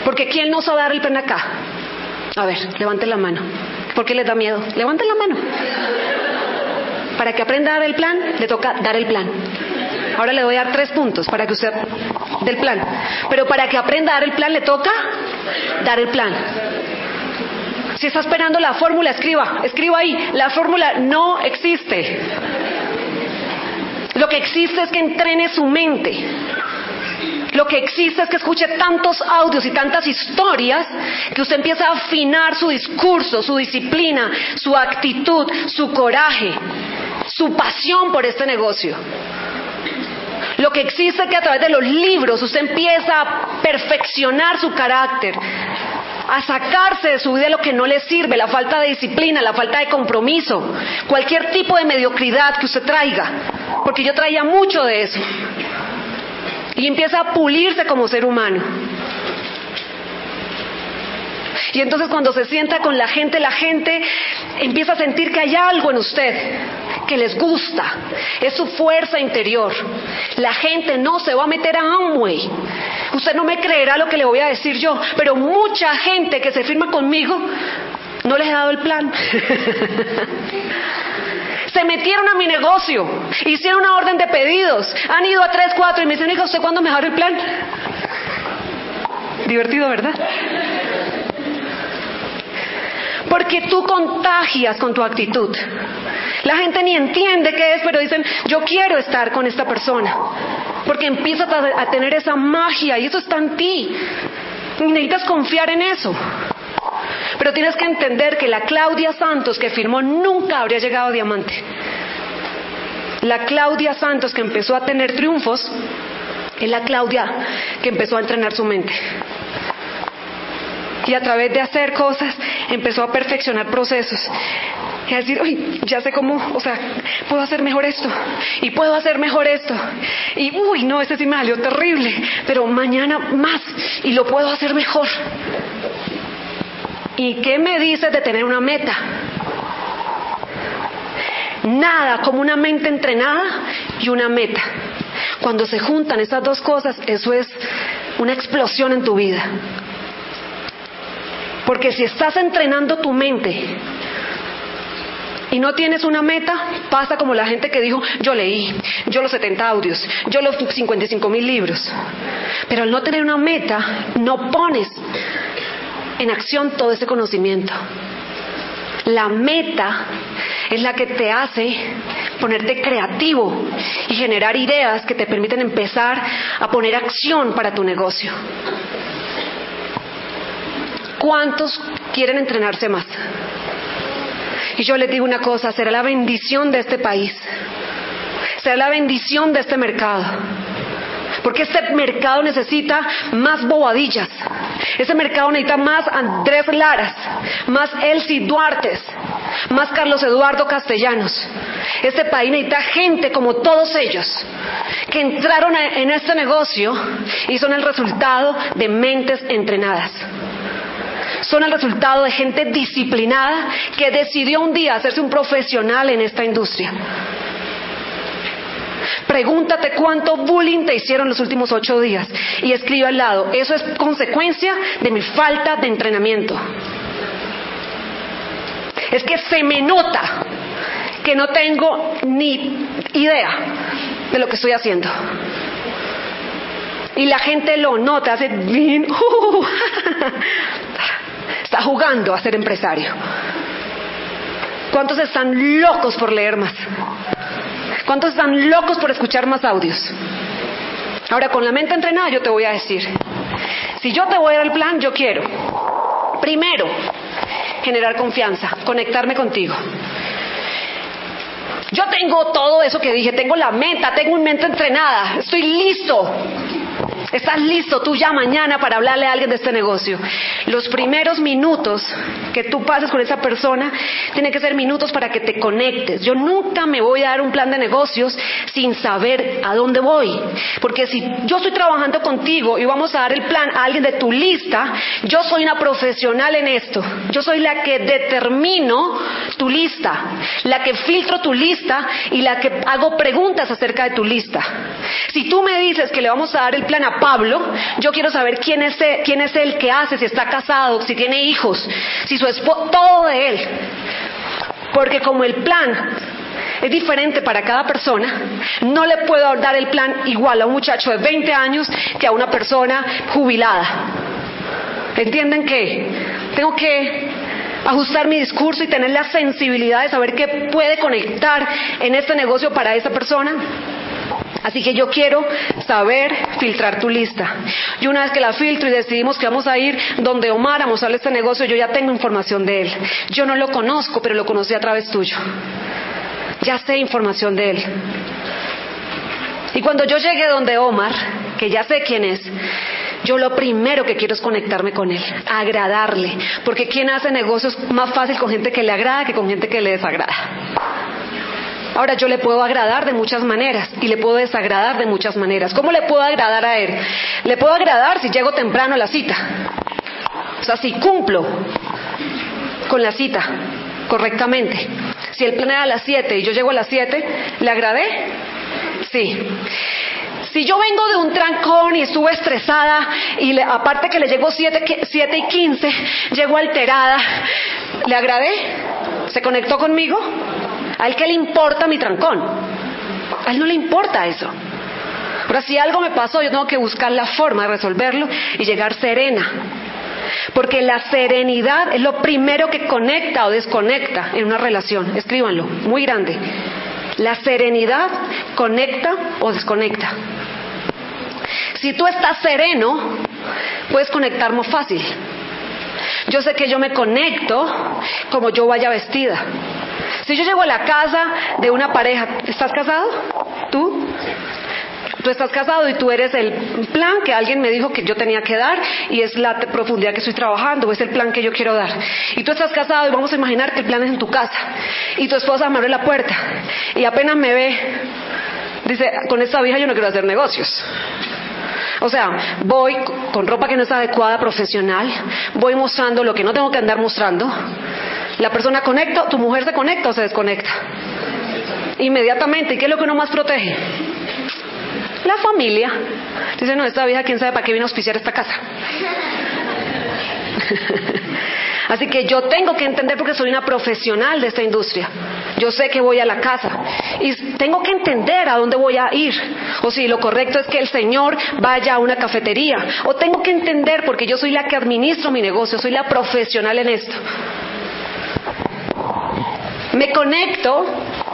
Speaker 1: Porque ¿quién no sabe dar el plan acá? A ver, levanten la mano. ¿Por qué les da miedo? Levanten la mano. Para que aprenda a dar el plan, le toca dar el plan. Ahora le voy a dar 3 puntos para que usted dé el plan. Pero para que aprenda a dar el plan, le toca dar el plan. Si está esperando la fórmula, escriba ahí. La fórmula no existe. Lo que existe es que entrene su mente. Lo que existe es que escuche tantos audios y tantas historias que usted empieza a afinar su discurso, su disciplina, su actitud, su coraje, su pasión por este negocio. Lo que existe es que a través de los libros usted empieza a perfeccionar su carácter, a sacarse de su vida lo que no le sirve, la falta de disciplina, la falta de compromiso, cualquier tipo de mediocridad que usted traiga, porque yo traía mucho de eso. Y empieza a pulirse como ser humano. Y entonces cuando se sienta con la gente empieza a sentir que hay algo en usted que les gusta. Es su fuerza interior. La gente no se va a meter a Amway. Usted no me creerá lo que le voy a decir yo, pero mucha gente que se firma conmigo no les he dado el plan. Se metieron a mi negocio, hicieron una orden de pedidos, han ido a 3, 4 y me dicen, hija, ¿usted cuándo me va a dar el plan? Divertido, ¿verdad? Porque tú contagias con tu actitud. La gente ni entiende qué es, pero dicen, yo quiero estar con esta persona. Porque empiezas a tener esa magia y eso está en ti. Y necesitas confiar en eso. Pero tienes que entender que la Claudia Santos que firmó nunca habría llegado a diamante. La Claudia Santos que empezó a tener triunfos es la Claudia que empezó a entrenar su mente. Y a través de hacer cosas empezó a perfeccionar procesos. Y a decir, uy, ya sé cómo, puedo hacer mejor esto. Y puedo hacer mejor esto. Y uy, no, ese sí me salió terrible. Pero mañana más. Y lo puedo hacer mejor. ¿Y qué me dices de tener una meta? Nada como una mente entrenada y una meta. Cuando se juntan esas dos cosas, eso es una explosión en tu vida. Porque si estás entrenando tu mente y no tienes una meta, pasa como la gente que dijo, yo leí, yo los 70 audios, yo los 55,000 libros. Pero al no tener una meta, no pones en acción todo ese conocimiento. La meta es la que te hace ponerte creativo y generar ideas que te permiten empezar a poner acción para tu negocio. ¿Cuántos quieren entrenarse más? Y yo les digo una cosa, será la bendición de este país, será la bendición de este mercado. Porque este mercado necesita más bobadillas. Ese mercado necesita más Andrés Laras, más Elsie Duartes, más Carlos Eduardo Castellanos. Este país necesita gente como todos ellos, que entraron en este negocio y son el resultado de mentes entrenadas. Son el resultado de gente disciplinada que decidió un día hacerse un profesional en esta industria. Pregúntate cuánto bullying te hicieron los últimos 8 días y escribe al lado, eso es consecuencia de mi falta de entrenamiento. Es que se me nota que no tengo ni idea de lo que estoy haciendo. Y la gente lo nota, hace bien, está jugando a ser empresario. ¿Cuántos están locos por leer más? ¿Cuántos están locos por escuchar más audios? Ahora, con la mente entrenada yo te voy a decir, si yo te voy a dar el plan, yo quiero, primero, generar confianza, conectarme contigo. Yo tengo todo eso que dije, tengo la meta, tengo una mente entrenada, estoy listo. ¿Estás listo tú ya mañana para hablarle a alguien de este negocio? Los primeros minutos que tú pases con esa persona tienen que ser minutos para que te conectes. Yo nunca me voy a dar un plan de negocios sin saber a dónde voy. Porque si yo estoy trabajando contigo y vamos a dar el plan a alguien de tu lista, yo soy una profesional en esto. Yo soy la que determino tu lista, la que filtro tu lista y la que hago preguntas acerca de tu lista. Si tú me dices que le vamos a dar el plan a Pablo, yo quiero saber quién es él, qué hace, si está casado, si tiene hijos, si su esposo, todo de él. Porque como el plan es diferente para cada persona, no le puedo dar el plan igual a un muchacho de 20 años que a una persona jubilada. ¿Entienden que tengo que ajustar mi discurso y tener la sensibilidad de saber qué puede conectar en este negocio para esa persona? Así que yo quiero saber filtrar tu lista. Y una vez que la filtro y decidimos que vamos a ir donde Omar a mostrarle este negocio, yo ya tengo información de él. Yo no lo conozco, pero lo conocí a través tuyo. Ya sé información de él. Y cuando yo llegue donde Omar, que ya sé quién es, yo lo primero que quiero es conectarme con él, agradarle. Porque ¿quién hace negocios más fácil con gente que le agrada que con gente que le desagrada? Ahora, yo le puedo agradar de muchas maneras y le puedo desagradar de muchas maneras. ¿Cómo le puedo agradar a él? Le puedo agradar si llego temprano a la cita. O sea, si cumplo con la cita correctamente. Si el plan era a las 7 y yo llego a las 7, ¿le agradé? Sí. Si yo vengo de un trancón y estuve estresada y aparte que le llegó 7:15, llego alterada, ¿le agradé? ¿Se conectó conmigo? ¿A él qué le importa mi trancón? A él no le importa eso. Pero si algo me pasó, yo tengo que buscar la forma de resolverlo y llegar serena. Porque la serenidad es lo primero que conecta o desconecta en una relación. Escríbanlo, muy grande. La serenidad conecta o desconecta. Si tú estás sereno, puedes conectar más fácil. Yo sé que yo me conecto como yo vaya vestida. Si yo llego a la casa de una pareja, ¿estás casado? ¿Tú? Tú estás casado y tú eres el plan que alguien me dijo que yo tenía que dar y es la profundidad que estoy trabajando, es el plan que yo quiero dar. Y tú estás casado y vamos a imaginar que el plan es en tu casa y tu esposa me abre la puerta y apenas me ve, dice, con esta vieja yo no quiero hacer negocios. O sea, voy con ropa que no es adecuada, profesional, voy mostrando lo que no tengo que andar mostrando. La persona conecta, tu mujer se conecta o se desconecta. Inmediatamente. ¿Y qué es lo que uno más protege? La familia. Dice, no, esta vieja quién sabe para qué viene a auspiciar esta casa. Así que yo tengo que entender, porque soy una profesional de esta industria. Yo sé que voy a la casa y tengo que entender a dónde voy a ir. O si lo correcto es que el Señor vaya a una cafetería. O tengo que entender, porque yo soy la que administro mi negocio, soy la profesional en esto. Me conecto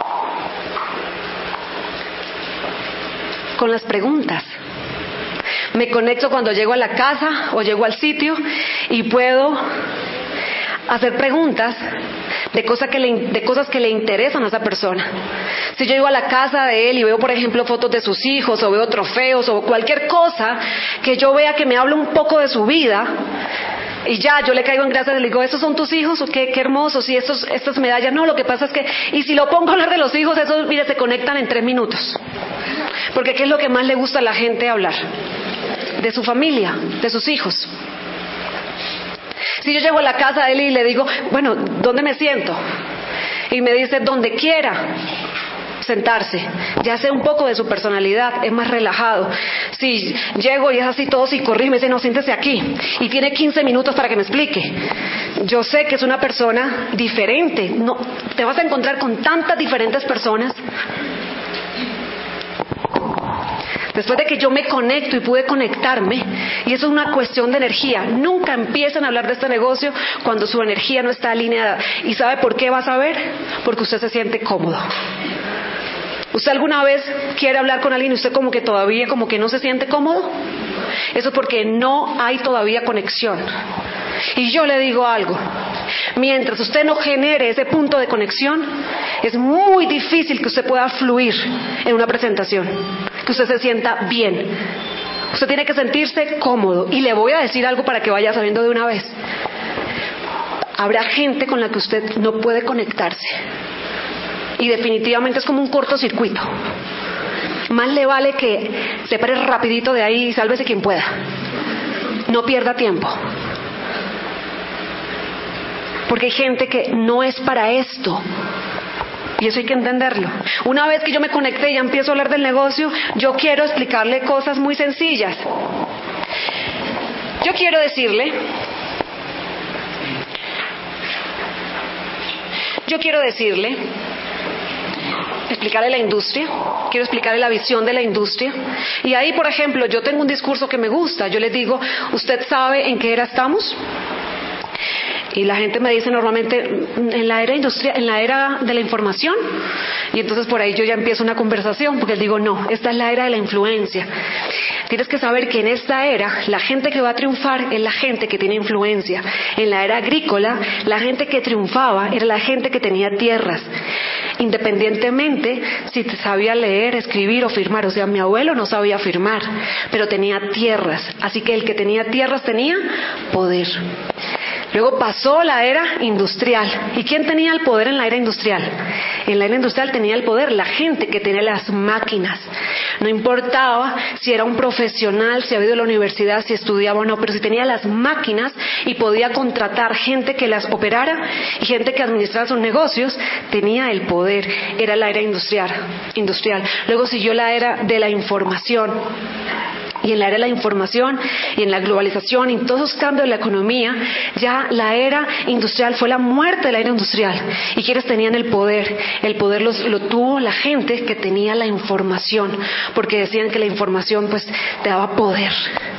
Speaker 1: con las preguntas. Me conecto cuando llego a la casa o llego al sitio y puedo hacer preguntas de cosas que le interesan a esa persona. Si yo llego a la casa de él y veo, por ejemplo, fotos de sus hijos o veo trofeos o cualquier cosa que yo vea que me habla un poco de su vida, y ya, yo le caigo en gracia y le digo, ¿estos son tus hijos? ¿O qué hermosos? Y estas medallas, no, lo que pasa es que, y si lo pongo a hablar de los hijos, esos, mire, se conectan en 3 minutos. Porque ¿qué es lo que más le gusta a la gente hablar? De su familia, de sus hijos. Si yo llego a la casa de él y le digo, bueno, ¿dónde me siento? Y me dice, donde quiera sentarse, ya sé un poco de su personalidad, es más relajado. Si llego y es así todo psicorrijo y me dice, no, siéntese aquí, y tiene 15 minutos para que me explique, yo sé que es una persona diferente. No, te vas a encontrar con tantas diferentes personas. Después de que yo me conecto y pude conectarme, y eso es una cuestión de energía, nunca empiecen a hablar de este negocio cuando su energía no está alineada. ¿Y sabe por qué va a saber? Porque usted se siente cómodo. ¿Usted alguna vez quiere hablar con alguien y usted como que todavía como que no se siente cómodo? Eso es porque no hay todavía conexión. Y yo le digo algo, mientras usted no genere ese punto de conexión, es muy difícil que usted pueda fluir en una presentación, que usted se sienta bien. Usted tiene que sentirse cómodo. Y le voy a decir algo para que vaya sabiendo de una vez. Habrá gente con la que usted no puede conectarse. Y definitivamente es como un cortocircuito. Más le vale que se pare rapidito de ahí y sálvese quien pueda. No pierda tiempo. Porque hay gente que no es para esto. Y eso hay que entenderlo. Una vez que yo me conecté y ya empiezo a hablar del negocio, yo quiero explicarle cosas muy sencillas. Yo quiero decirle, explicarle la industria, quiero explicarle la visión de la industria. Y ahí, por ejemplo, yo tengo un discurso que me gusta. Yo les digo, ¿usted sabe en qué era estamos? Y la gente me dice normalmente en la era industrial, en la era de la información. Y entonces por ahí yo ya empiezo una conversación, porque les digo, no, esta es la era de la influencia. Tienes que saber que en esta era la gente que va a triunfar es la gente que tiene influencia. En la era agrícola, la gente que triunfaba era la gente que tenía tierras, independientemente si sabía leer, escribir o firmar. O sea, mi abuelo no sabía firmar, pero tenía tierras. Así que el que tenía tierras tenía poder. Luego pasó la era industrial. ¿Y quién tenía el poder en la era industrial? En la era industrial tenía el poder la gente que tenía las máquinas. No importaba si era un profesional, si había ido a la universidad, si estudiaba o no, pero si tenía las máquinas y podía contratar gente que las operara y gente que administrara sus negocios, tenía el poder. Era la era industrial. Luego siguió la era de la información. Y en la era de la información y en la globalización y en todos esos cambios de la economía, ya la era industrial fue la muerte de la era industrial. ¿Y quiénes tenían el poder? El poder lo tuvo la gente que tenía la información, porque decían que la información pues te daba poder.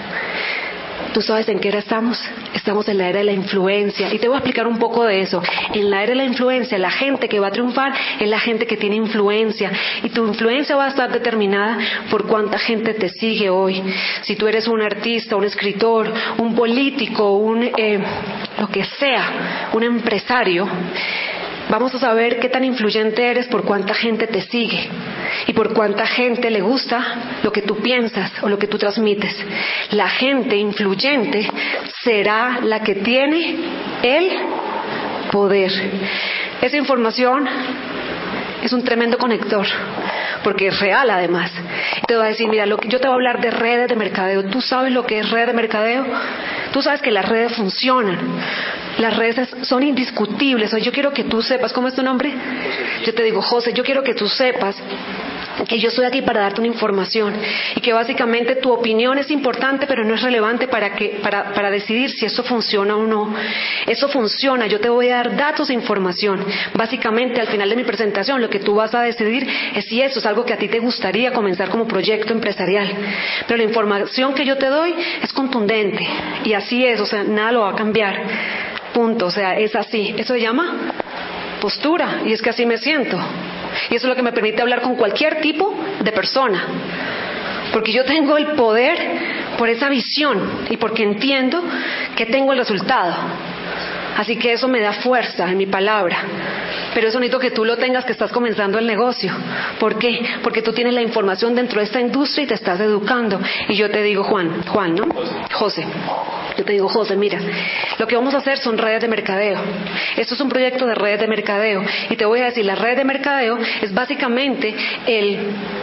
Speaker 1: ¿Tú sabes en qué era estamos? Estamos en la era de la influencia. Y te voy a explicar un poco de eso. En la era de la influencia, la gente que va a triunfar es la gente que tiene influencia. Y tu influencia va a estar determinada por cuánta gente te sigue hoy. Si tú eres un artista, un escritor, un político, lo que sea, un empresario, vamos a saber qué tan influyente eres por cuánta gente te sigue y por cuánta gente le gusta lo que tú piensas o lo que tú transmites. La gente influyente será la que tiene el poder. Esa información es un tremendo conector, porque es real además. Te voy a decir, mira, yo te voy a hablar de redes de mercadeo. ¿Tú sabes lo que es red de mercadeo? Tú sabes que las redes funcionan. Las redes son indiscutibles. Yo quiero que tú sepas, ¿cómo es tu nombre? Yo te digo, José, yo quiero que tú sepas que yo estoy aquí para darte una información y que básicamente tu opinión es importante, pero no es relevante para decidir si eso funciona o no. Eso funciona. Yo te voy a dar datos e información. Básicamente, al final de mi presentación, lo que tú vas a decidir es si eso es algo que a ti te gustaría comenzar como proyecto empresarial. Pero la información que yo te doy es contundente y así es. O sea, nada lo va a cambiar. Punto. O sea, es así. Eso se llama postura y es que así me siento. Y eso es lo que me permite hablar con cualquier tipo de persona. Porque yo tengo el poder por esa visión y porque entiendo que tengo el resultado. Así que eso me da fuerza en mi palabra. Pero eso necesito que tú lo tengas, que estás comenzando el negocio. ¿Por qué? Porque tú tienes la información dentro de esta industria y te estás educando. Y yo te digo, Juan, ¿no? José. Yo te digo, José, mira, lo que vamos a hacer son redes de mercadeo. Esto es un proyecto de redes de mercadeo. Y te voy a decir, la red de mercadeo es básicamente el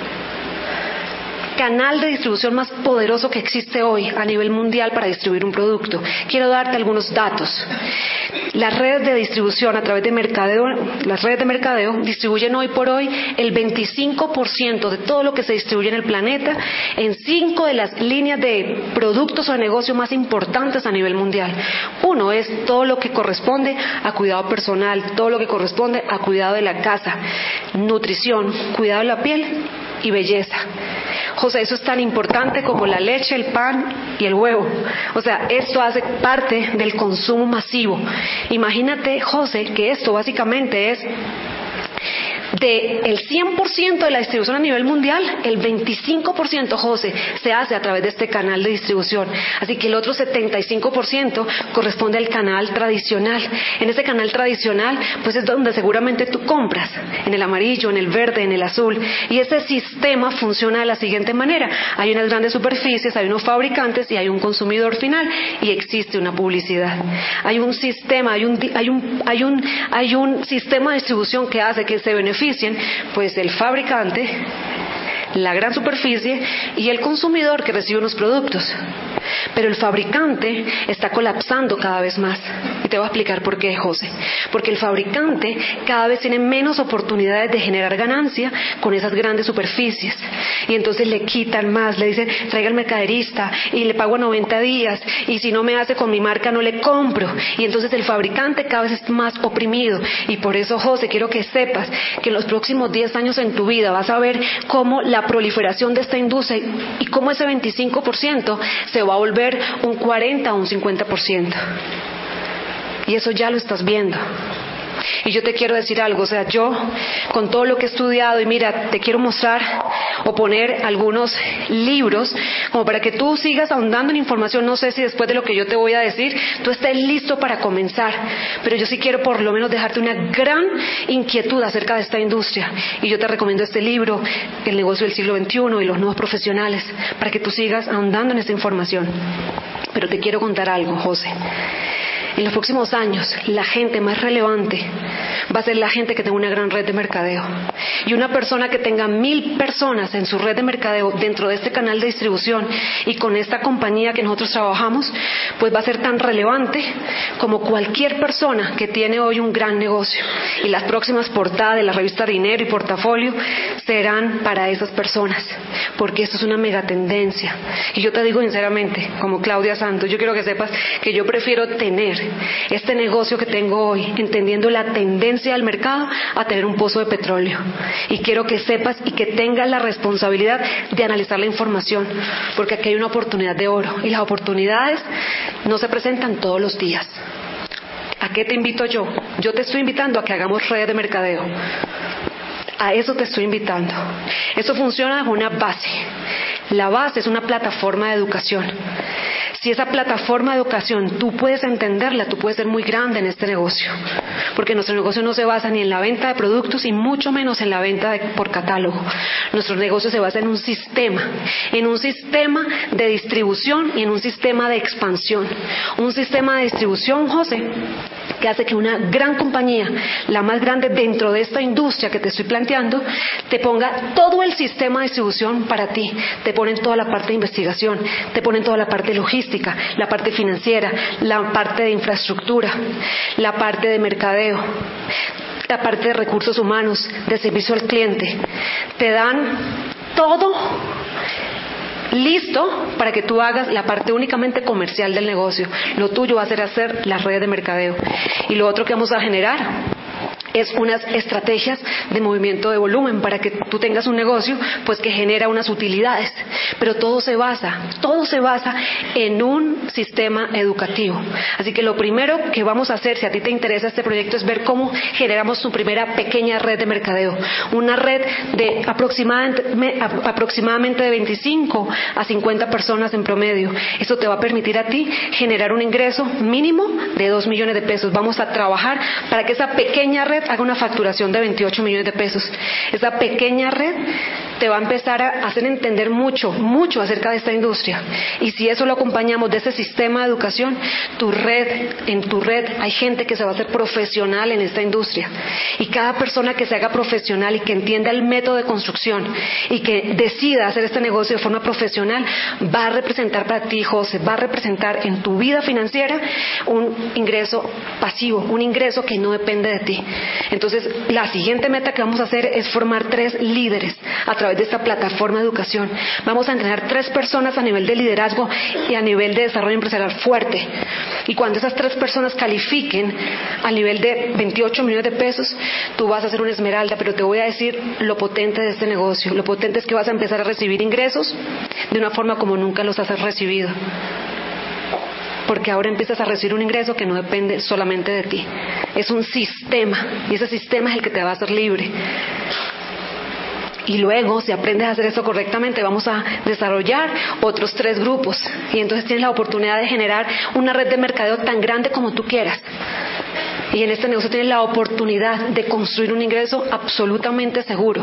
Speaker 1: canal de distribución más poderoso que existe hoy a nivel mundial para distribuir un producto. Quiero darte algunos datos. Las redes de distribución a través de mercadeo, las redes de mercadeo distribuyen hoy por hoy el 25% de todo lo que se distribuye en el planeta en 5 de las líneas de productos o de negocio más importantes a nivel mundial. Uno es todo lo que corresponde a cuidado personal, todo lo que corresponde a cuidado de la casa, nutrición, cuidado de la piel y belleza. José, eso es tan importante como la leche, el pan y el huevo. O sea, esto hace parte del consumo masivo. Imagínate, José, que esto básicamente es del 100% de la distribución a nivel mundial, el 25%, José, se hace a través de este canal de distribución. Así que el otro 75% corresponde al canal tradicional. En ese canal tradicional, pues es donde seguramente tú compras, en el amarillo, en el verde, en el azul. Y ese sistema funciona de la siguiente manera. Hay unas grandes superficies, hay unos fabricantes y hay un consumidor final y existe una publicidad. Hay un sistema, hay un sistema de distribución que hace que se beneficien, pues el fabricante, la gran superficie y el consumidor que recibe unos productos. Pero el fabricante está colapsando cada vez más. Y te voy a explicar por qué, José. Porque el fabricante cada vez tiene menos oportunidades de generar ganancia con esas grandes superficies. Y entonces le quitan más, le dicen, traiga al mercaderista y le pago a 90 días. Y si no me hace con mi marca, no le compro. Y entonces el fabricante cada vez es más oprimido. Y por eso, José, quiero que sepas que en los próximos 10 años en tu vida vas a ver cómo la proliferación de esta industria y cómo ese 25% se va a volver un 40 o un 50%. Y eso ya lo estás viendo. Y yo te quiero decir algo, o sea, yo con todo lo que he estudiado, y mira, te quiero mostrar o poner algunos libros como para que tú sigas ahondando en información. No sé si después de lo que yo te voy a decir tú estés listo para comenzar, pero yo sí quiero por lo menos dejarte una gran inquietud acerca de esta industria. Y yo te recomiendo este libro, El negocio del siglo XXI y los nuevos profesionales, para que tú sigas ahondando en esta información. Pero te quiero contar algo, José. En los próximos años, la gente más relevante va a ser la gente que tenga una gran red de mercadeo. Y una persona que tenga 1000 personas en su red de mercadeo dentro de este canal de distribución y con esta compañía que nosotros trabajamos, pues va a ser tan relevante como cualquier persona que tiene hoy un gran negocio. Y las próximas portadas de la revista Dinero y Portafolio serán para esas personas, porque esto es una megatendencia. Y yo te digo sinceramente, como Claudia Santos, yo quiero que sepas que yo prefiero tener este negocio que tengo hoy, entendiendo la tendencia del mercado, a tener un pozo de petróleo. Y quiero que sepas y que tengas la responsabilidad de analizar la información, porque aquí hay una oportunidad de oro, y las oportunidades no se presentan todos los días. ¿A qué te invito yo? Yo te estoy invitando a que hagamos redes de mercadeo. A eso te estoy invitando. Eso funciona con una base. La base es una plataforma de educación. Si esa plataforma de educación tú puedes entenderla, tú puedes ser muy grande en este negocio. Porque nuestro negocio no se basa ni en la venta de productos y mucho menos en la venta por catálogo. Nuestro negocio se basa en un sistema de distribución y en un sistema de expansión. Un sistema de distribución, José, que hace que una gran compañía, la más grande dentro de esta industria que te estoy planteando, te ponga todo el sistema de distribución para ti. Te ponen toda la parte de investigación, te ponen toda la parte logística, la parte financiera, la parte de infraestructura, la parte de mercadeo, la parte de recursos humanos, de servicio al cliente. Te dan todo listo para que tú hagas la parte únicamente comercial del negocio. Lo tuyo va a ser hacer las redes de mercadeo. Y lo otro que vamos a generar es unas estrategias de movimiento de volumen para que tú tengas un negocio pues que genera unas utilidades. Pero todo se basa en un sistema educativo. Así que lo primero que vamos a hacer, si a ti te interesa este proyecto, es ver cómo generamos tu primera pequeña red de mercadeo. Una red de aproximadamente de 25 a 50 personas en promedio. Esto te va a permitir a ti generar un ingreso mínimo de 2 millones de pesos. Vamos a trabajar para que esa pequeña red haga una facturación de 28 millones de pesos. Esa pequeña red te va a empezar a hacer entender mucho acerca de esta industria. Y si eso lo acompañamos de ese sistema de educación, en tu red hay gente que se va a hacer profesional en esta industria. Y cada persona que se haga profesional y que entienda el método de construcción y que decida hacer este negocio de forma profesional, va a representar para ti, José, va a representar en tu vida financiera un ingreso pasivo, un ingreso que no depende de ti. Entonces, la siguiente meta que vamos a hacer es formar 3 líderes a través de esta plataforma de educación. Vamos a entrenar 3 personas a nivel de liderazgo y a nivel de desarrollo empresarial fuerte. Y cuando esas 3 personas califiquen a nivel de 28 millones de pesos, tú vas a ser una esmeralda. Pero te voy a decir lo potente de este negocio. Lo potente es que vas a empezar a recibir ingresos de una forma como nunca los has recibido. Porque ahora empiezas a recibir un ingreso que no depende solamente de ti. Es un sistema, y ese sistema es el que te va a hacer libre. Y luego, si aprendes a hacer eso correctamente, vamos a desarrollar otros 3 grupos. Y entonces tienes la oportunidad de generar una red de mercadeo tan grande como tú quieras. Y en este negocio tienes la oportunidad de construir un ingreso absolutamente seguro.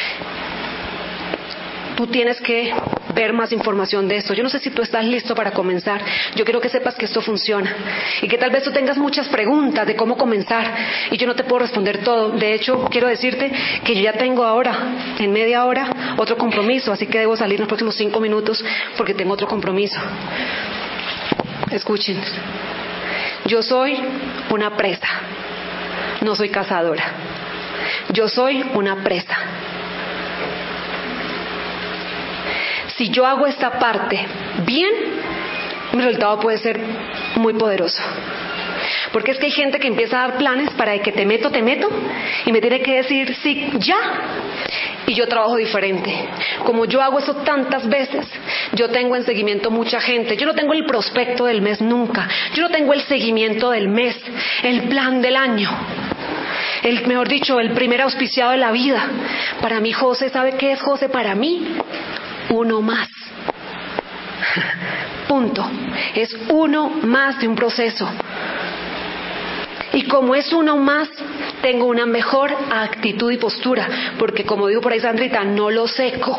Speaker 1: Tú tienes que ver más información de esto. Yo no sé si tú estás listo para comenzar. Yo quiero que sepas que esto funciona y que tal vez tú tengas muchas preguntas de cómo comenzar y yo no te puedo responder todo. De hecho, quiero decirte que yo ya tengo ahora, en media hora, otro compromiso, así que debo salir en los próximos 5 minutos porque tengo otro compromiso. Escuchen. Yo soy una presa, no soy cazadora. Yo soy una presa. Si yo hago esta parte bien, mi resultado puede ser muy poderoso. Porque es que hay gente que empieza a dar planes para que te meto, y me tiene que decir sí, ya. Y yo trabajo diferente. Como yo hago eso tantas veces, yo tengo en seguimiento mucha gente. Yo no tengo el prospecto del mes nunca. Yo no tengo el seguimiento del mes, el plan del año. Mejor dicho, el primer auspiciado de la vida. Para mí José, ¿sabe qué es José? Para mí, uno más. Punto. Es uno más de un proceso. Y como es uno más, tengo una mejor actitud y postura, porque como dijo por ahí Sandrita, no lo seco,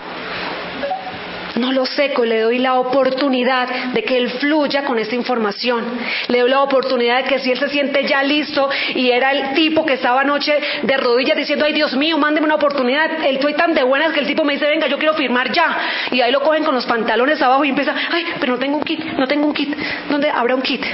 Speaker 1: le doy la oportunidad de que él fluya con esta información, le doy la oportunidad de que si él se siente ya listo y era el tipo que estaba anoche de rodillas diciendo, ay Dios mío, mándeme una oportunidad, estoy tan de buenas que el tipo me dice, venga, yo quiero firmar ya, y ahí lo cogen con los pantalones abajo y empieza, ay, pero no tengo un kit, ¿dónde habrá un kit?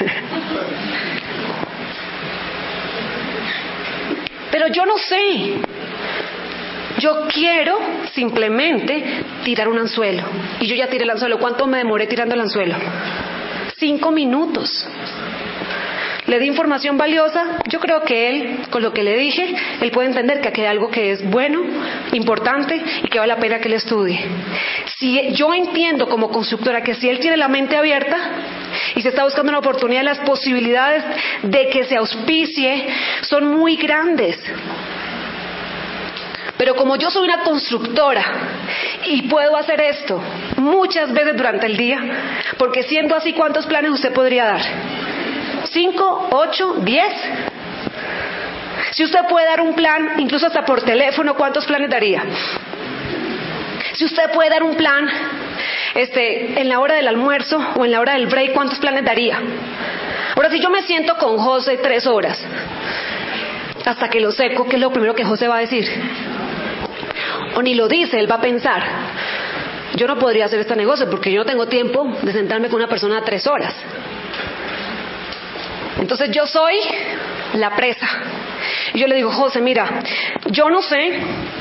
Speaker 1: Pero yo no sé. Yo quiero simplemente tirar un anzuelo. Y yo ya tiré el anzuelo. ¿Cuánto me demoré tirando el anzuelo? 5 minutos. Le di información valiosa. Yo creo que él, con lo que le dije, él puede entender que aquí hay algo que es bueno, importante y que vale la pena que él estudie. Si yo entiendo como constructora que si él tiene la mente abierta y se está buscando una oportunidad, las posibilidades de que se auspicie son muy grandes. Pero como yo soy una constructora y puedo hacer esto muchas veces durante el día, porque siendo así, ¿cuántos planes usted podría dar? 5, 8, 10. Si usted puede dar un plan, incluso hasta por teléfono, ¿cuántos planes daría? Si usted puede dar un plan en la hora del almuerzo o en la hora del break, ¿cuántos planes daría? Ahora, si yo me siento con José 3 horas hasta que lo seco, ¿qué es lo primero que José va a decir? O ni lo dice, él va a pensar, yo no podría hacer este negocio porque yo no tengo tiempo de sentarme con una persona 3 horas. Entonces yo soy la presa. Y yo le digo, José, mira, yo no sé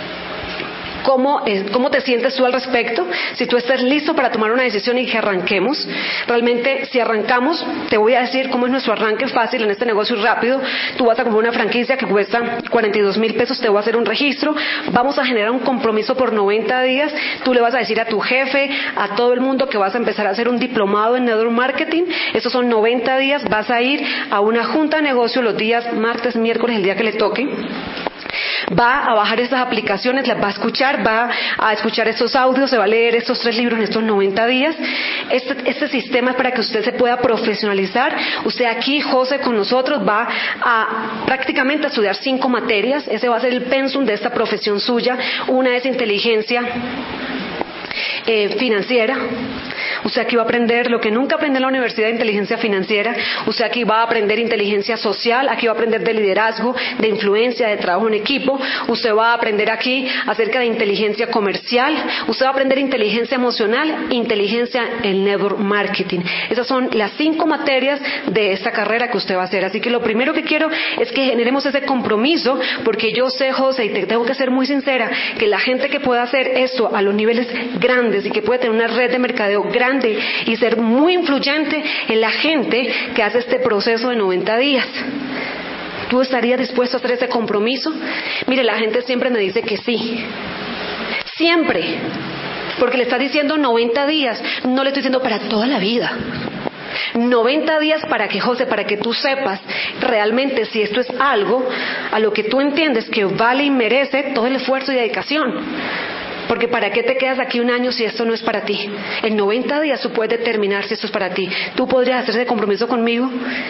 Speaker 1: cómo te sientes tú al respecto, si tú estás listo para tomar una decisión y que arranquemos. Realmente, si arrancamos, te voy a decir cómo es nuestro arranque fácil en este negocio rápido. Tú vas a comprar una franquicia que cuesta 42,000 pesos, te voy a hacer un registro, vamos a generar un compromiso por 90 días, tú le vas a decir a tu jefe, a todo el mundo que vas a empezar a hacer un diplomado en network marketing. Esos son 90 días, vas a ir a una junta de negocio los días martes, miércoles, el día que le toque. Va a bajar estas aplicaciones, las va a escuchar, va a escuchar estos audios, se va a leer estos 3 libros en estos 90 días. Este sistema es para que usted se pueda profesionalizar. Usted aquí, José, con nosotros va a prácticamente a estudiar 5 materias. Ese va a ser el pensum de esta profesión suya. Una es inteligencia financiera. Usted aquí va a aprender lo que nunca aprende en la universidad de inteligencia financiera. Usted aquí va a aprender inteligencia social, aquí va a aprender de liderazgo, de influencia, de trabajo en equipo. Usted va a aprender aquí acerca de inteligencia comercial. Usted va a aprender inteligencia emocional, inteligencia en network marketing. Esas son las 5 materias de esta carrera que usted va a hacer. Así que lo primero que quiero es que generemos ese compromiso, porque yo sé, José, y te tengo que ser muy sincera, que la gente que pueda hacer esto a los niveles grandes y que puede tener una red de mercadeo grande y ser muy influyente en la gente que hace este proceso de 90 días. ¿Tú estarías dispuesto a hacer ese compromiso? Mire, la gente siempre me dice que sí. Siempre. Porque le está diciendo 90 días. No le estoy diciendo para toda la vida. 90 días para que, José, para que tú sepas realmente si esto es algo a lo que tú entiendes que vale y merece todo el esfuerzo y dedicación. Porque ¿para qué te quedas aquí 1 año si esto no es para ti? En 90 días tú puedes determinar si esto es para ti. ¿Tú podrías hacer ese compromiso conmigo?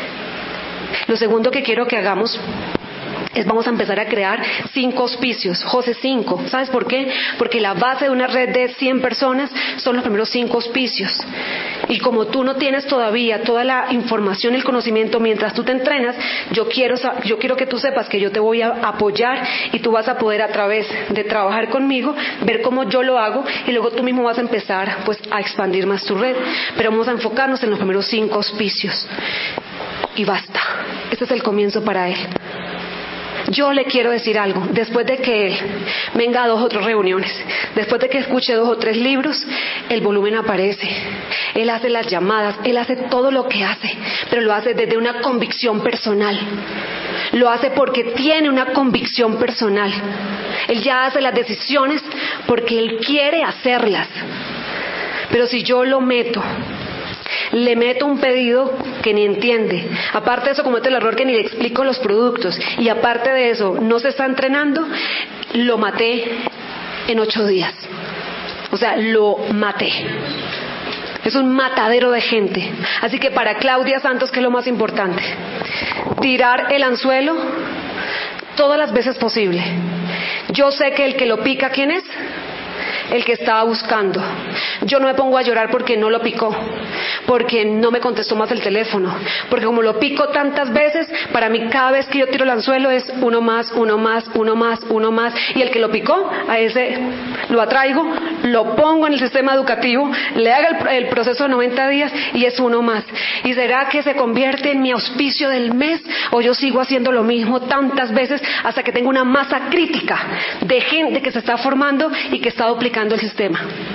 Speaker 1: Lo segundo que quiero que hagamos es vamos a empezar a crear 5 auspicios. José, 5. ¿Sabes por qué? Porque la base de una red de 100 personas son los primeros 5 auspicios. Y como tú no tienes todavía toda la información y el conocimiento mientras tú te entrenas, yo quiero que tú sepas que yo te voy a apoyar y tú vas a poder, a través de trabajar conmigo, ver cómo yo lo hago, y luego tú mismo vas a empezar pues a expandir más tu red. Pero vamos a enfocarnos en los primeros 5 auspicios. y basta. Ese es el comienzo para él. Yo le quiero decir algo, después de que él venga a 2 o 3 reuniones, después de que escuche 2 o 3 libros, el volumen aparece, él hace las llamadas, él hace todo lo que hace, pero lo hace desde una convicción personal, lo hace porque tiene una convicción personal, él ya hace las decisiones porque él quiere hacerlas, pero si yo le meto un pedido que ni entiende, aparte de eso comete el error que ni le explico los productos, y aparte de eso no se está entrenando, lo maté en 8 días. O sea, lo maté. Es un matadero de gente. Así que para Claudia Santos, ¿qué es lo más importante? Tirar el anzuelo todas las veces posible. Yo sé que el que lo pica, ¿quién es? El que estaba buscando. Yo no me pongo a llorar porque no lo picó, porque no me contestó más el teléfono, porque como lo pico tantas veces, para mí cada vez que yo tiro el anzuelo es uno más, y el que lo picó, a ese lo atraigo, lo pongo en el sistema educativo, le hago el proceso de 90 días y es uno más. ¿Y será que se convierte en mi auspicio del mes, o yo sigo haciendo lo mismo tantas veces hasta que tengo una masa crítica de gente que se está formando y que está duplicando el sistema?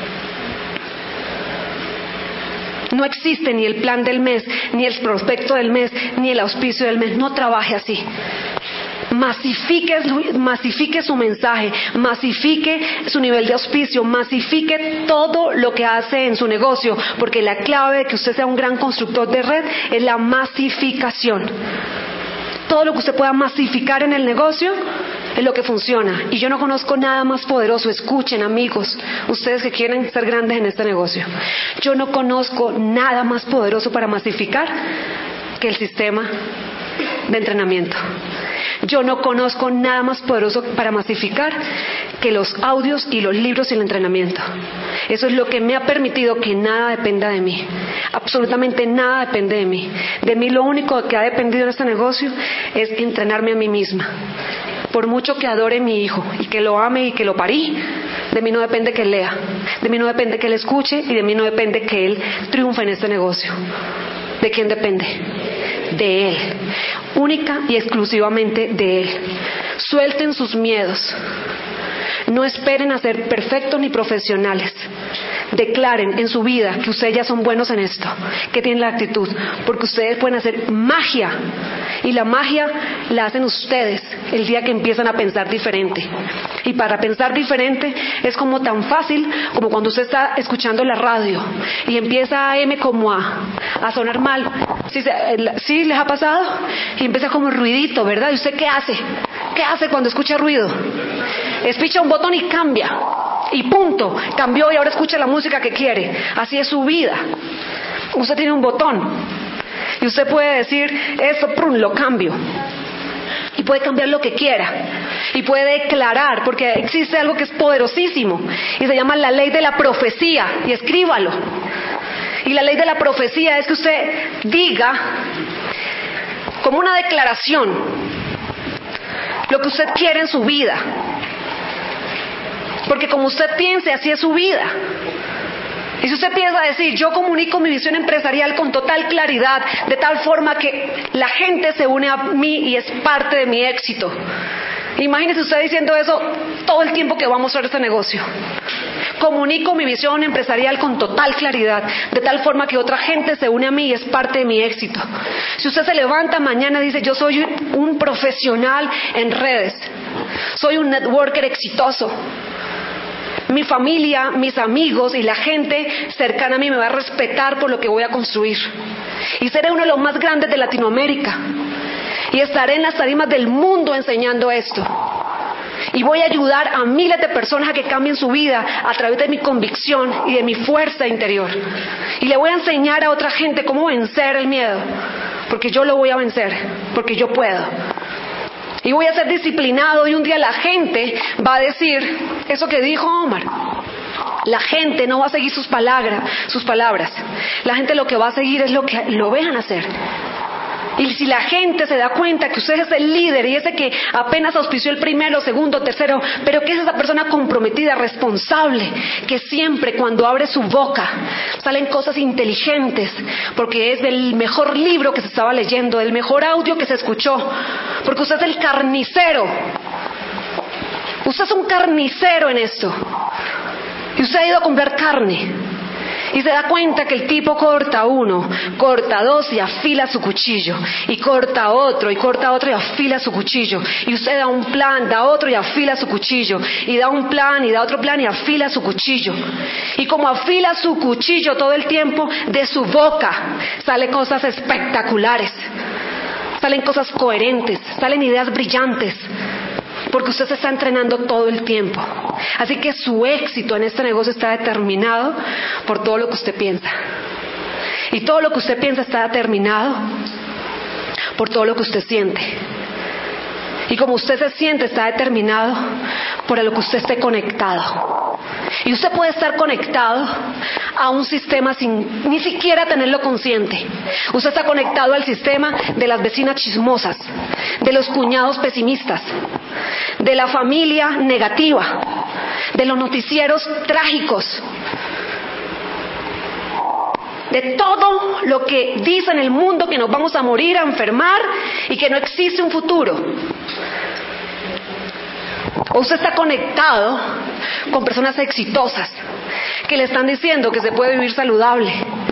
Speaker 1: No existe ni el plan del mes, ni el prospecto del mes, ni el auspicio del mes. No trabaje así. Masifique su mensaje, masifique su nivel de auspicio, masifique todo lo que hace en su negocio, porque la clave de que usted sea un gran constructor de red es la masificación. Todo lo que usted pueda masificar en el negocio es lo que funciona. Y yo no conozco nada más poderoso. Escuchen, amigos, ustedes que quieren ser grandes en este negocio, yo no conozco nada más poderoso para masificar que el sistema de entrenamiento. Yo no conozco nada más poderoso para masificar que los audios y los libros y el entrenamiento. Eso es lo que me ha permitido que nada dependa de mí. Absolutamente nada depende de mí. De mí lo único que ha dependido en este negocio es entrenarme a mí misma. Por mucho que adore a mi hijo y que lo ame y que lo parí, de mí no depende que él lea, de mí no depende que él escuche y de mí no depende que él triunfe en este negocio. ¿De quién depende? De él. Única y exclusivamente de él. Suelten sus miedos. No esperen a ser perfectos ni profesionales. Declaren en su vida que ustedes ya son buenos en esto, que tienen la actitud, porque ustedes pueden hacer magia, y la magia la hacen ustedes el día que empiezan a pensar diferente. Y para pensar diferente es como tan fácil como cuando usted está escuchando la radio y empieza AM como a sonar mal. ¿Sí les ha pasado? Y empieza como ruidito, ¿verdad? ¿Y usted qué hace? ¿Qué hace cuando escucha ruido? Espicha un botón y cambia. Y punto, cambió y ahora escucha la música que quiere. Así es su vida. Usted tiene un botón y usted puede decir, eso, lo cambio. Y puede cambiar lo que quiera. Y puede declarar, porque existe algo que es poderosísimo y se llama la ley de la profecía. Y escríbalo. Y la ley de la profecía es que usted diga, como una declaración, lo que usted quiere en su vida. Porque como usted piense, así es su vida. Y si usted empieza a decir, yo comunico mi visión empresarial con total claridad, de tal forma que la gente se une a mí y es parte de mi éxito. Imagínese usted diciendo eso todo el tiempo que vamos a hacer este negocio. Comunico mi visión empresarial con total claridad, de tal forma que otra gente se une a mí y es parte de mi éxito. Si usted se levanta mañana y dice, yo soy un profesional en redes, soy un networker exitoso, mi familia, mis amigos y la gente cercana a mí me va a respetar por lo que voy a construir. Y seré uno de los más grandes de Latinoamérica. Y estaré en las tarimas del mundo enseñando esto. Y voy a ayudar a miles de personas a que cambien su vida a través de mi convicción y de mi fuerza interior. Y le voy a enseñar a otra gente cómo vencer el miedo. Porque yo lo voy a vencer. Porque yo puedo. Y voy a ser disciplinado y un día la gente va a decir eso que dijo Omar. La gente no va a seguir sus palabras. La gente lo que va a seguir es lo que lo vean hacer. Y si la gente se da cuenta que usted es el líder y ese que apenas auspició el primero, segundo, tercero, pero que es esa persona comprometida, responsable, que siempre cuando abre su boca salen cosas inteligentes, porque es del mejor libro que se estaba leyendo, del mejor audio que se escuchó, porque usted es el carnicero. Usted es un carnicero en esto. Y usted ha ido a comprar carne. Y se da cuenta que el tipo corta uno, corta dos y afila su cuchillo. Y corta otro y afila su cuchillo. Y usted da un plan, da otro y afila su cuchillo. Y da un plan y da otro plan y afila su cuchillo. Y como afila su cuchillo todo el tiempo, de su boca salen cosas espectaculares. Salen cosas coherentes, salen ideas brillantes. Porque usted se está entrenando todo el tiempo. Así que su éxito en este negocio está determinado por todo lo que usted piensa. Y todo lo que usted piensa está determinado por todo lo que usted siente. Y como usted se siente está determinado por lo que usted esté conectado. Y usted puede estar conectado a un sistema sin ni siquiera tenerlo consciente. Usted está conectado al sistema de las vecinas chismosas, de los cuñados pesimistas, de la familia negativa, de los noticieros trágicos, de todo lo que dice en el mundo que nos vamos a morir, a enfermar y que no existe un futuro. O usted está conectado con personas exitosas que le están diciendo que se puede vivir saludable,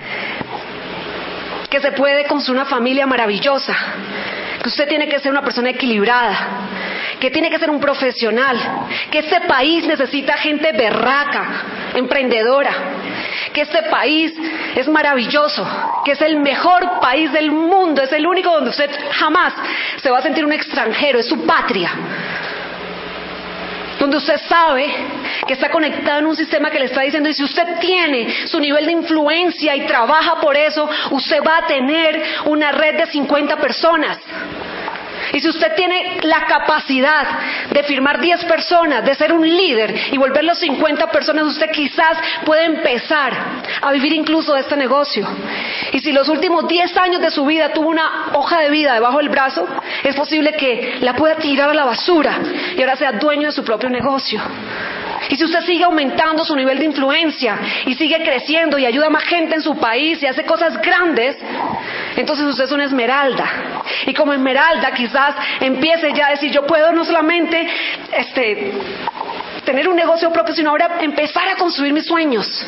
Speaker 1: que se puede construir una familia maravillosa, que usted tiene que ser una persona equilibrada, que tiene que ser un profesional, que este país necesita gente berraca, emprendedora, que este país es maravilloso, que es el mejor país del mundo, es el único donde usted jamás se va a sentir un extranjero, es su patria. Donde usted sabe que está conectado en un sistema que le está diciendo, y si usted tiene su nivel de influencia y trabaja por eso, usted va a tener una red de 50 personas. Y si usted tiene la capacidad de firmar 10 personas, de ser un líder y volverlos 50 personas, usted quizás puede empezar a vivir incluso de este negocio. Y si los últimos 10 años de su vida tuvo una hoja de vida debajo del brazo, es posible que la pueda tirar a la basura y ahora sea dueño de su propio negocio. Y si usted sigue aumentando su nivel de influencia y sigue creciendo y ayuda a más gente en su país y hace cosas grandes, entonces usted es una esmeralda. Y como esmeralda quizás empiece ya a decir, yo puedo no solamente tener un negocio propio, sino ahora empezar a construir mis sueños.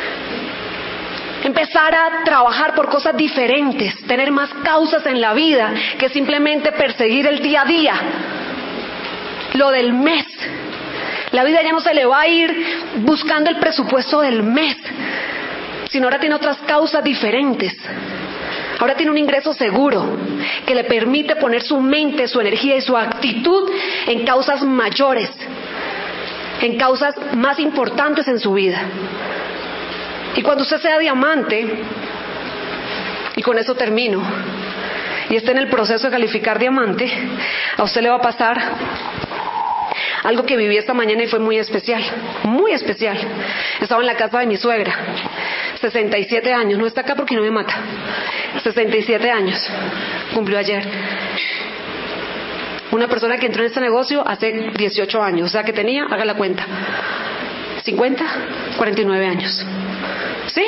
Speaker 1: Empezar a trabajar por cosas diferentes, tener más causas en la vida que simplemente perseguir el día a día, lo del mes. La vida ya no se le va a ir buscando el presupuesto del mes, sino ahora tiene otras causas diferentes. Ahora tiene un ingreso seguro que le permite poner su mente, su energía y su actitud en causas mayores, en causas más importantes en su vida. Y cuando usted sea diamante, y con eso termino, y esté en el proceso de calificar diamante, a usted le va a pasar algo que viví esta mañana y fue muy especial, muy especial. Estaba en la casa de mi suegra, 67 años, no está acá porque no me mata, 67 años, cumplió ayer. Una persona que entró en este negocio hace 18 años, o sea que tenía, haga la cuenta, 50, 49 años. ¿Sí?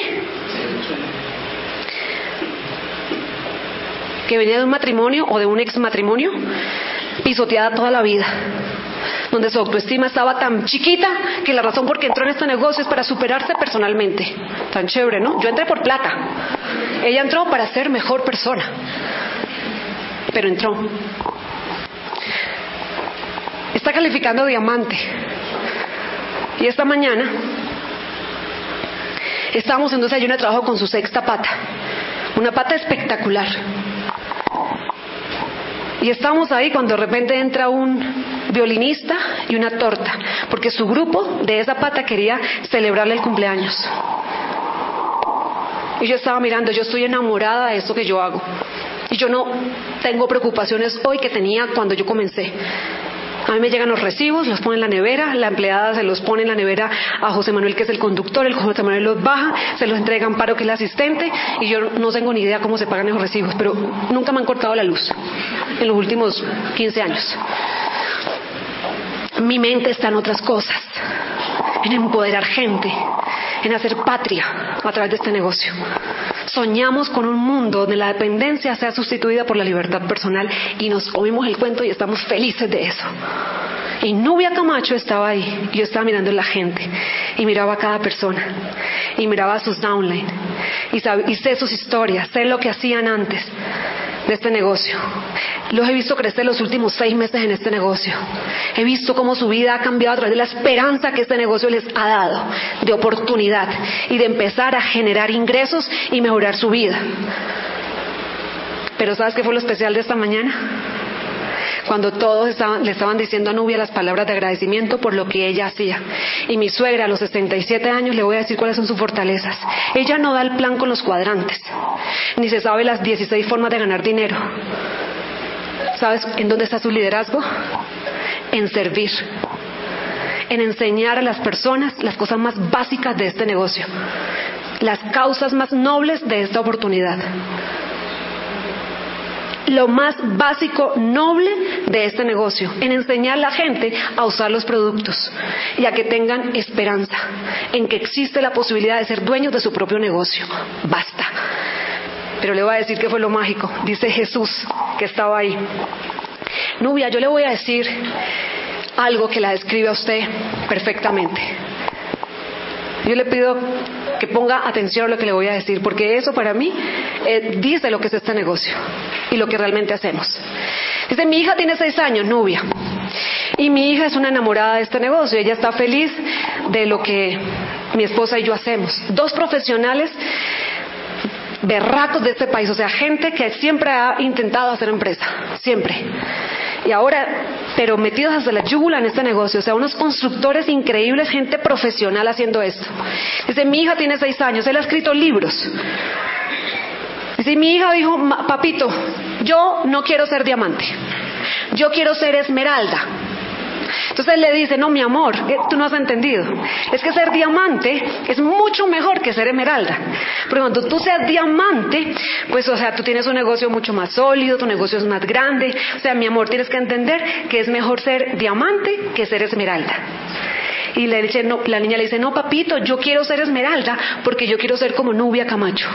Speaker 1: Que venía de un matrimonio o de un ex matrimonio, pisoteada toda la vida, donde su autoestima estaba tan chiquita que la razón por qué entró en este negocio es para superarse personalmente. Tan chévere, ¿no? Yo entré por plata, ella entró para ser mejor persona, pero entró. Está calificando diamante. Y esta mañana estábamos en un desayuno de trabajo con su sexta pata, una pata espectacular. Y estábamos ahí cuando de repente entra un violinista y una torta, porque su grupo de esa pata quería celebrarle el cumpleaños. Y yo estaba mirando, yo estoy enamorada de eso que yo hago. Y yo no tengo preocupaciones hoy que tenía cuando yo comencé. A mí me llegan los recibos, los pone en la nevera, la empleada se los pone en la nevera a José Manuel, que es el conductor, el José Manuel los baja, se los entrega a Amparo, que es la asistente, y yo no tengo ni idea cómo se pagan esos recibos, pero nunca me han cortado la luz en los últimos 15 años. Mi mente está en otras cosas, en empoderar gente, en hacer patria a través de este negocio. Soñamos con un mundo donde la dependencia sea sustituida por la libertad personal y nos comimos el cuento y estamos felices de eso. Y Nubia Camacho estaba ahí, yo estaba mirando a la gente y miraba a cada persona y miraba a sus downline y sé sus historias, sé lo que hacían antes de este negocio. Los he visto crecer los últimos 6 meses en este negocio. He visto cómo su vida ha cambiado a través de la esperanza que este negocio les ha dado, de oportunidad y de empezar a generar ingresos y mejorar su vida. Pero ¿sabes qué fue lo especial de esta mañana? Cuando todos le estaban diciendo a Nubia las palabras de agradecimiento por lo que ella hacía. Y mi suegra, a los 67 años, le voy a decir cuáles son sus fortalezas. Ella no da el plan con los cuadrantes, ni se sabe las 16 formas de ganar dinero. ¿Sabes en dónde está su liderazgo? En servir, en enseñar a las personas las cosas más básicas de este negocio, las causas más nobles de esta oportunidad. Lo más básico, noble de este negocio, en enseñar a la gente a usar los productos y a que tengan esperanza en que existe la posibilidad de ser dueños de su propio negocio. Basta. Pero le voy a decir que fue lo mágico. Dice Jesús, que estaba ahí: Nubia, yo le voy a decir algo que la describe a usted perfectamente. Yo le pido que ponga atención a lo que le voy a decir, porque eso para mí dice lo que es este negocio y lo que realmente hacemos. Dice: mi hija tiene 6 años, Nubia, y mi hija es una enamorada de este negocio. Ella está feliz de lo que mi esposa y yo hacemos. 2 profesionales berracos de este país, o sea, gente que siempre ha intentado hacer empresa, siempre. Y ahora, pero metidos hasta la yugula en este negocio, o sea, unos constructores increíbles, gente profesional haciendo esto. Dice: mi hija tiene 6 años, él ha escrito libros. Dice: mi hija dijo: papito, yo no quiero ser diamante, yo quiero ser esmeralda. Entonces él le dice: no, mi amor, tú no has entendido. Es que ser diamante es mucho mejor que ser esmeralda. Porque cuando tú seas diamante, pues, o sea, tú tienes un negocio mucho más sólido, tu negocio es más grande. O sea, mi amor, tienes que entender que es mejor ser diamante que ser esmeralda. Y la niña le dice: no, papito, yo quiero ser esmeralda porque yo quiero ser como Nubia Camacho.